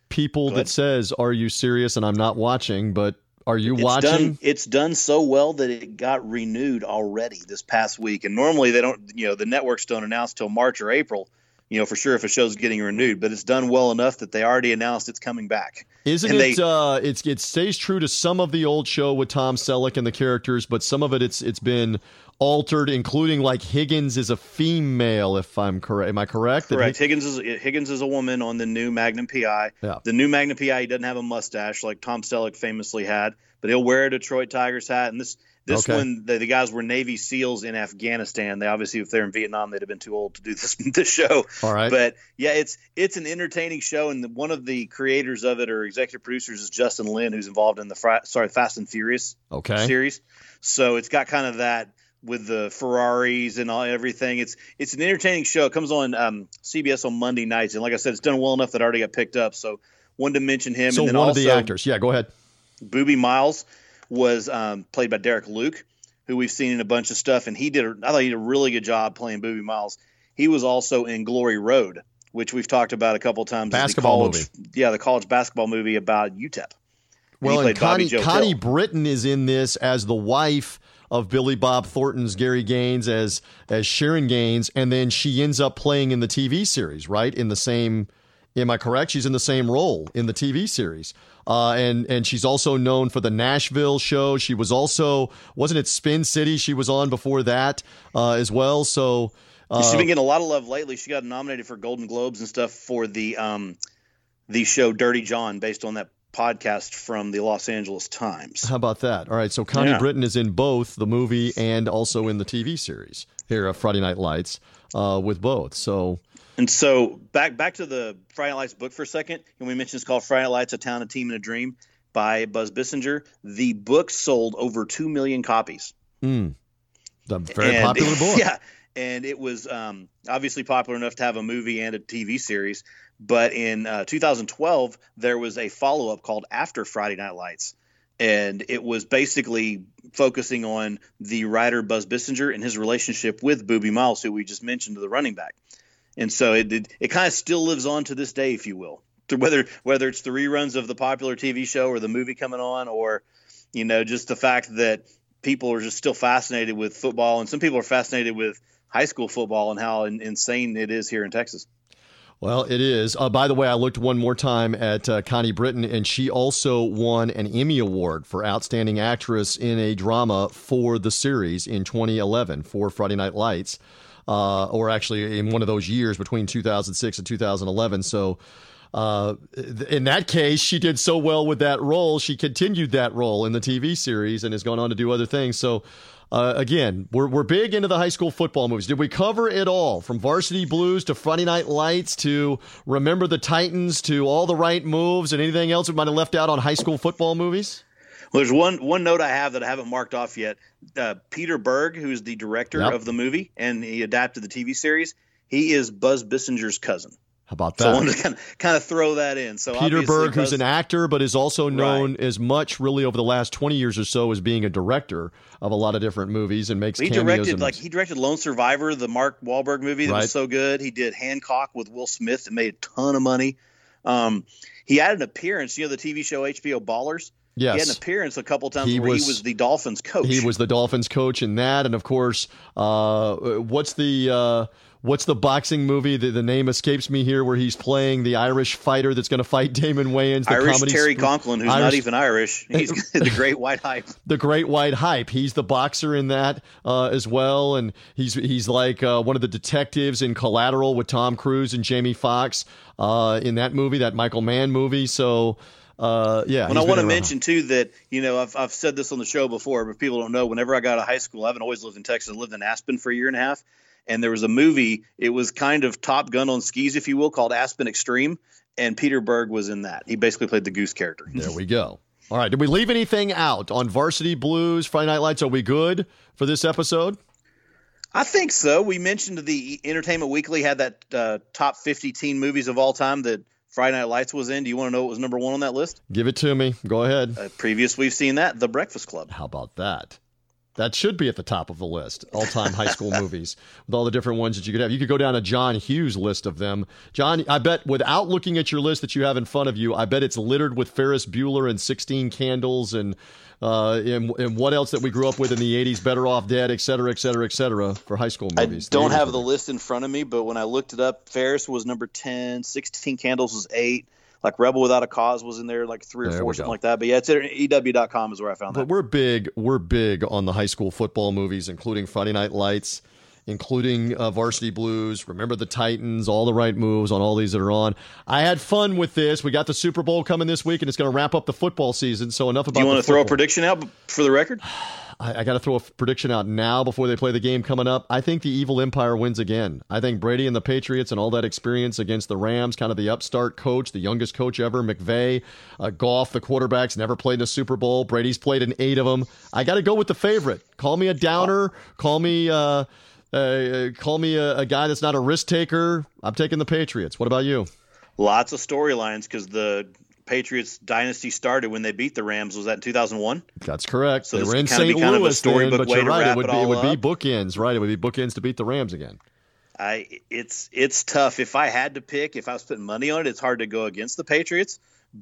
people that says, "Are you serious?" and I'm not watching, but are you it's watching? Done, it's done so well that it got renewed already this past week. And normally they don't, you know, the networks don't announce till March or April, you know, for sure if a show's getting renewed. But it's done well enough that they already announced it's coming back. Isn't and it? They, uh, it's it stays true to some of the old show with Tom Selleck and the characters, but some of it it's it's been altered, including like Higgins is a female, if I'm correct. Am I correct? Correct. Higgins is Higgins is a woman on the new Magnum P I. Yeah. The new Magnum P I, he doesn't have a mustache like Tom Selleck famously had, but he'll wear a Detroit Tigers hat. And this this okay. one, the, the guys were Navy SEALs in Afghanistan. They obviously, if they're in Vietnam, they'd have been too old to do this this show. All right. But yeah, it's it's an entertaining show, and the, one of the creators of it or executive producers is Justin Lin, who's involved in the fr- sorry Fast and Furious okay. series. So it's got kind of that. With the Ferraris and all everything, it's it's an entertaining show. It comes on um, C B S on Monday nights, and like I said, it's done well enough that it already got picked up. So wanted to mention him. So and then one also, of the actors, yeah, go ahead. Boobie Miles was um, played by Derek Luke, who we've seen in a bunch of stuff, and he did. A, I thought he did a really good job playing Boobie Miles. He was also in Glory Road, which we've talked about a couple of times. Basketball the college, movie, yeah, the college basketball movie about U T E P. And well, he and Connie, Bobby Joe Connie Hill. Britton is in this as the wife of Billy Bob Thornton's Gary Gaines as as Sharon Gaines, and then she ends up playing in the T V series, right? In the same, am I correct? She's in the same role in the T V series, uh, and and she's also known for the Nashville show. She was also, wasn't it Spin City? She was on before that uh, as well. So uh, she's been getting a lot of love lately. She got nominated for Golden Globes and stuff for the um the show Dirty John, based on that podcast from the Los Angeles Times. How about that? All right, so Connie yeah. Britton is in both the movie and also in the T V series here at Friday Night Lights uh, with both. So, and so back back to the Friday Night Lights book for a second, and we mentioned it's called Friday Night Lights: A Town, a Team, and a Dream by Buzz Bissinger. The book sold over two million copies. Mm, the very and, popular book. Yeah, and it was um, obviously popular enough to have a movie and a T V series. But in uh, two thousand twelve, there was a follow-up called After Friday Night Lights, and it was basically focusing on the writer Buzz Bissinger and his relationship with Boobie Miles, who we just mentioned, the running back. And so it it, it kind of still lives on to this day, if you will, to whether whether it's the reruns of the popular T V show or the movie coming on, or you know just the fact that people are just still fascinated with football, and some people are fascinated with high school football and how in, insane it is here in Texas. Well, it is. Uh, by the way, I looked one more time at uh, Connie Britton, and she also won an Emmy Award for Outstanding Actress in a Drama for the series in twenty eleven for Friday Night Lights, uh, or actually in one of those years between two thousand six and two thousand eleven. So uh, in that case, she did so well with that role, she continued that role in the T V series and has gone on to do other things. So Uh, again, we're we're big into the high school football movies. Did we cover it all, from Varsity Blues to Friday Night Lights to Remember the Titans to All the Right Moves and anything else we might have left out on high school football movies? Well, there's one one note I have that I haven't marked off yet. Uh, Peter Berg, who's the director yep. of the movie and he adapted the T V series, he is Buzz Bissinger's cousin. How about that? So I wanted to kind of, kind of throw that in. So Peter Berg, Buzz, who's an actor, but is also known right. as much, really, over the last twenty years or so, as being a director of a lot of different movies and makes he cameos. directed in like he directed Lone Survivor, the Mark Wahlberg movie that right. was so good. He did Hancock with Will Smith that made a ton of money. Um, he had an appearance, you know, the T V show H B O Ballers. Yes. He had an appearance a couple times he where was, he was the Dolphins coach. He was the Dolphins coach in that, and of course, uh, what's the uh, what's the boxing movie? The, the name escapes me here, where he's playing the Irish fighter that's going to fight Damon Wayans. The Irish comedy Terry sp- Conklin, who's Irish, not even Irish. He's the Great White Hype. The Great White Hype. He's the boxer in that uh, as well, and he's he's like uh, one of the detectives in Collateral with Tom Cruise and Jamie Foxx uh, in that movie, that Michael Mann movie. So. Uh, yeah. And I want to mention too that, you know, I've, I've said this on the show before, but people don't know, whenever I got out of high school, I haven't always lived in Texas. I lived in Aspen for a year and a half. And there was a movie, it was kind of Top Gun on skis, if you will, called Aspen Extreme. And Peter Berg was in that. He basically played the Goose character. There we go. All right. Did we leave anything out on Varsity Blues, Friday Night Lights? Are we good for this episode? I think so. We mentioned the Entertainment Weekly had that uh, top fifty teen movies of all time that Friday Night Lights was in. Do you want to know what was number one on that list? Give it to me. Go ahead. Uh, previous, we've seen that, The Breakfast Club. How about that? That should be at the top of the list. All-time high school movies with all the different ones that you could have. You could go down a John Hughes list of them. John, I bet without looking at your list that you have in front of you, I bet it's littered with Ferris Bueller and sixteen Candles and uh, and, and what else that we grew up with in the eighties, Better Off Dead, et cetera, et cetera, et cetera, for high school movies. I don't have the list in front of me, but when I looked it up, Ferris was number ten, sixteen Candles was eight. Like Rebel Without a Cause was in there, like three or there four, something like that. But yeah, it's at E W dot com is where I found that. But we're big, we're big on the high school football movies, including Friday Night Lights, including uh, Varsity Blues, Remember the Titans, All the Right Moves, on all these that are on. I had fun with this. We got the Super Bowl coming this week, and it's going to wrap up the football season. So enough about. Do you want to throw a prediction out for the record? I, I got to throw a prediction out now before they play the game coming up. I think the Evil Empire wins again. I think Brady and the Patriots and all that experience against the Rams, kind of the upstart coach, the youngest coach ever, McVay, uh, Goff, the quarterbacks, never played in a Super Bowl. Brady's played in eight of them. I got to go with the favorite. Call me a downer. Call me, uh, uh, call me a, a guy that's not a risk taker. I'm taking the Patriots. What about you? Lots of storylines because the Patriots dynasty started when they beat the Rams. Was that in two thousand one? That's correct. So they this were in kind of Saint be kind of a Louis then, storybook but way you're to right. wrap It would it be, it all would be up. bookends, right? It would be bookends to beat the Rams again. I it's it's tough. If I had to pick, if I was putting money on it, it's hard to go against the Patriots.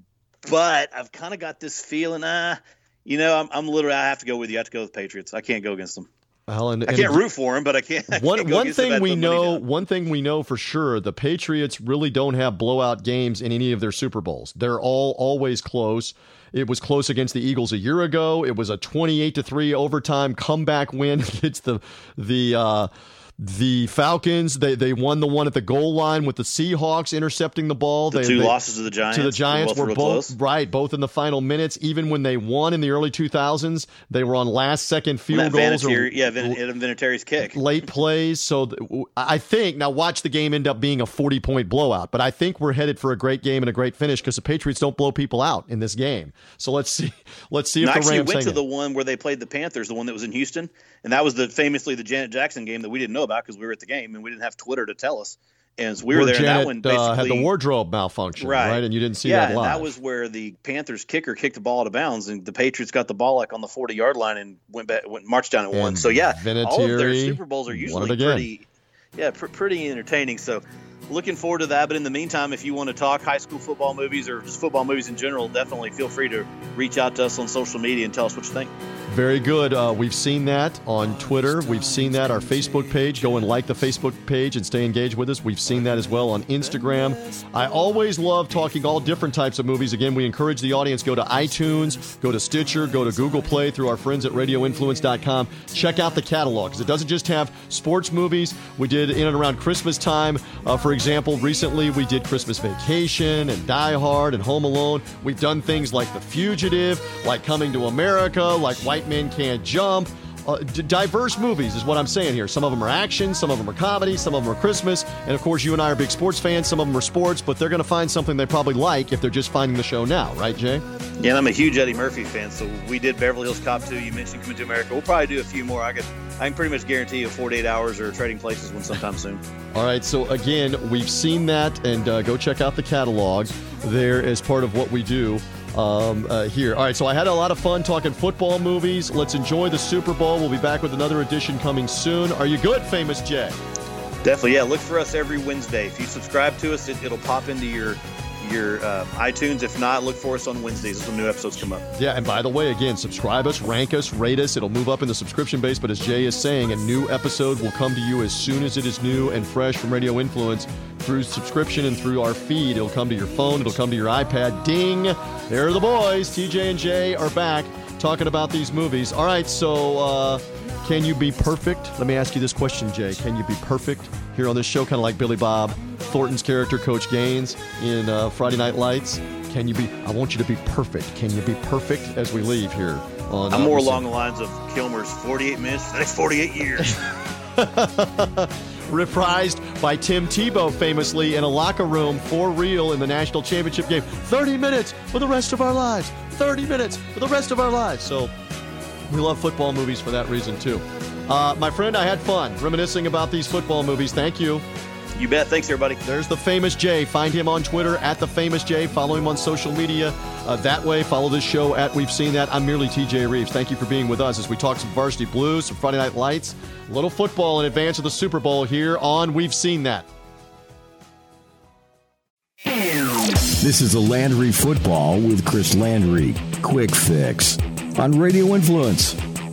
But I've kind of got this feeling, ah, you know, I'm I'm literally I have to go with you. I have to go with the Patriots. I can't go against them. Well, and, I can't root for them, but I can't. I one can't go one against them. thing I'd we put money know, down. one thing we know for sure, the Patriots really don't have blowout games in any of their Super Bowls. They're all always close. It was close against the Eagles a year ago. It was a twenty-eight to three overtime comeback win against the the uh, the Falcons. They they won the one at the goal line with the Seahawks intercepting the ball. The they, two they, losses to the Giants. To the Giants were were both, both close. right, both in the final minutes. Even when they won in the early two thousands, they were on last second field That goals. Or, Vinatieri, yeah, Vin, Vinatieri's kick. Late plays. So th- I think, now watch the game end up being a forty-point blowout, but I think we're headed for a great game and a great finish because the Patriots don't blow people out in this game. So let's see Let's see if no, the actually Rams went to hang the it. one where they played the Panthers, the one that was in Houston, and that was the famously the Janet Jackson game that we didn't know about because we were at the game and we didn't have Twitter to tell us. And so we were Where there, Janet, and that one basically uh, had the wardrobe malfunction, right? Right. And you didn't see yeah, that live. and that was where the Panthers kicker kicked the ball out of bounds, and the Patriots got the ball like on the forty-yard line and went back, went marched down and, And won. So yeah, all of their Vinatieri Super Bowls are won usually it again. pretty, yeah, pr- pretty entertaining. So looking forward to that. But in the meantime, if you want to talk high school football movies or just football movies in general, definitely feel free to reach out to us on social media and tell us what you think. Very good. Uh, we've seen that on Twitter. We've seen that our Facebook page. Go and like the Facebook page and stay engaged with us. We've seen that as well on Instagram. I always love talking all different types of movies. Again, we encourage the audience, go to iTunes, go to Stitcher, go to Google Play through our friends at radio influence dot com. Check out the catalog because it doesn't just have sports movies. We did in and around Christmas time. Uh, for example, recently we did Christmas Vacation and Die Hard and Home Alone. We've done things like The Fugitive, like Coming to America, like White Men Can't Jump. Uh, d- diverse movies is what I'm saying here. Some of them are action, some of them are comedy, some of them are Christmas, and of course you and I are big sports fans. Some of them are sports, but they're going to find something they probably like if they're just finding the show now, right, Jay? Yeah, and I'm a huge Eddie Murphy fan, so we did Beverly Hills Cop two. You mentioned Coming to America. We'll probably do a few more. I could, I can pretty much guarantee you forty-eight hours or Trading Places one sometime soon. All right, so again, we've seen that, and uh, go check out the catalog there as part of what we do um, uh, here. All right, so I had a lot of fun talking football movies. Let's enjoy the Super Bowl. We'll be back with another edition coming soon. Are you good, Famous Jay? Definitely, yeah. Look for us every Wednesday. If you subscribe to us, it, it'll pop into your your uh, iTunes. If not, look for us on Wednesdays as when new episodes come up. Yeah, and by the way, again, subscribe us, rank us, rate us. It'll move up in the subscription base, but as Jay is saying, a new episode will come to you as soon as it is new and fresh from Radio Influence through subscription and through our feed. It'll come to your phone. It'll come to your iPad. Ding! There are the boys. T J and Jay are back talking about these movies. All right, so uh, can you be perfect? Let me ask you this question, Jay. Can you be perfect here on this show, kind of like Billy Bob Thornton's character, Coach Gaines, in uh, Friday Night Lights? Can you be, I want you to be perfect. Can you be perfect as we leave here? On, I'm uh, more Listen. along the lines of Kilmer's forty-eight minutes for the next forty-eight years. Reprised by Tim Tebow famously in a locker room for real in the national championship game. thirty minutes for the rest of our lives. thirty minutes for the rest of our lives. So we love football movies for that reason too. Uh, my friend, I had fun reminiscing about these football movies. Thank you. You bet. Thanks, everybody. There's the Famous J. Find him on Twitter at the Famous J. Follow him on social media uh, that way. Follow this show at We've Seen That. I'm merely T J Reeves. Thank you for being with us as we talk some Varsity Blues, some Friday Night Lights, a little football in advance of the Super Bowl here on We've Seen That. This is a Landry Football with Chris Landry. Quick Fix on Radio Influence.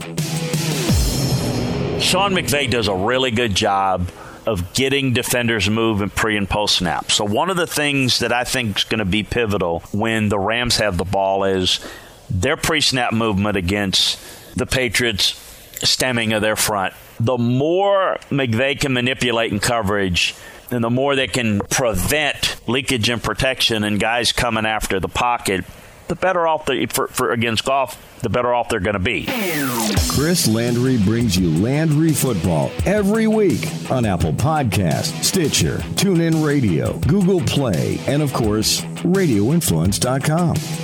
Sean McVay does a really good job of getting defenders moving pre and post snap. So one of the things that I think is going to be pivotal when the Rams have the ball is their pre-snap movement against the Patriots stemming of their front. The more McVay can manipulate in coverage, and the more they can prevent leakage and protection and guys coming after the pocket, the better off they, for, for against Goff, the better off they're going to be. Chris Landry brings you Landry Football every week on Apple Podcasts, Stitcher, TuneIn Radio, Google Play, and of course, radio influence dot com.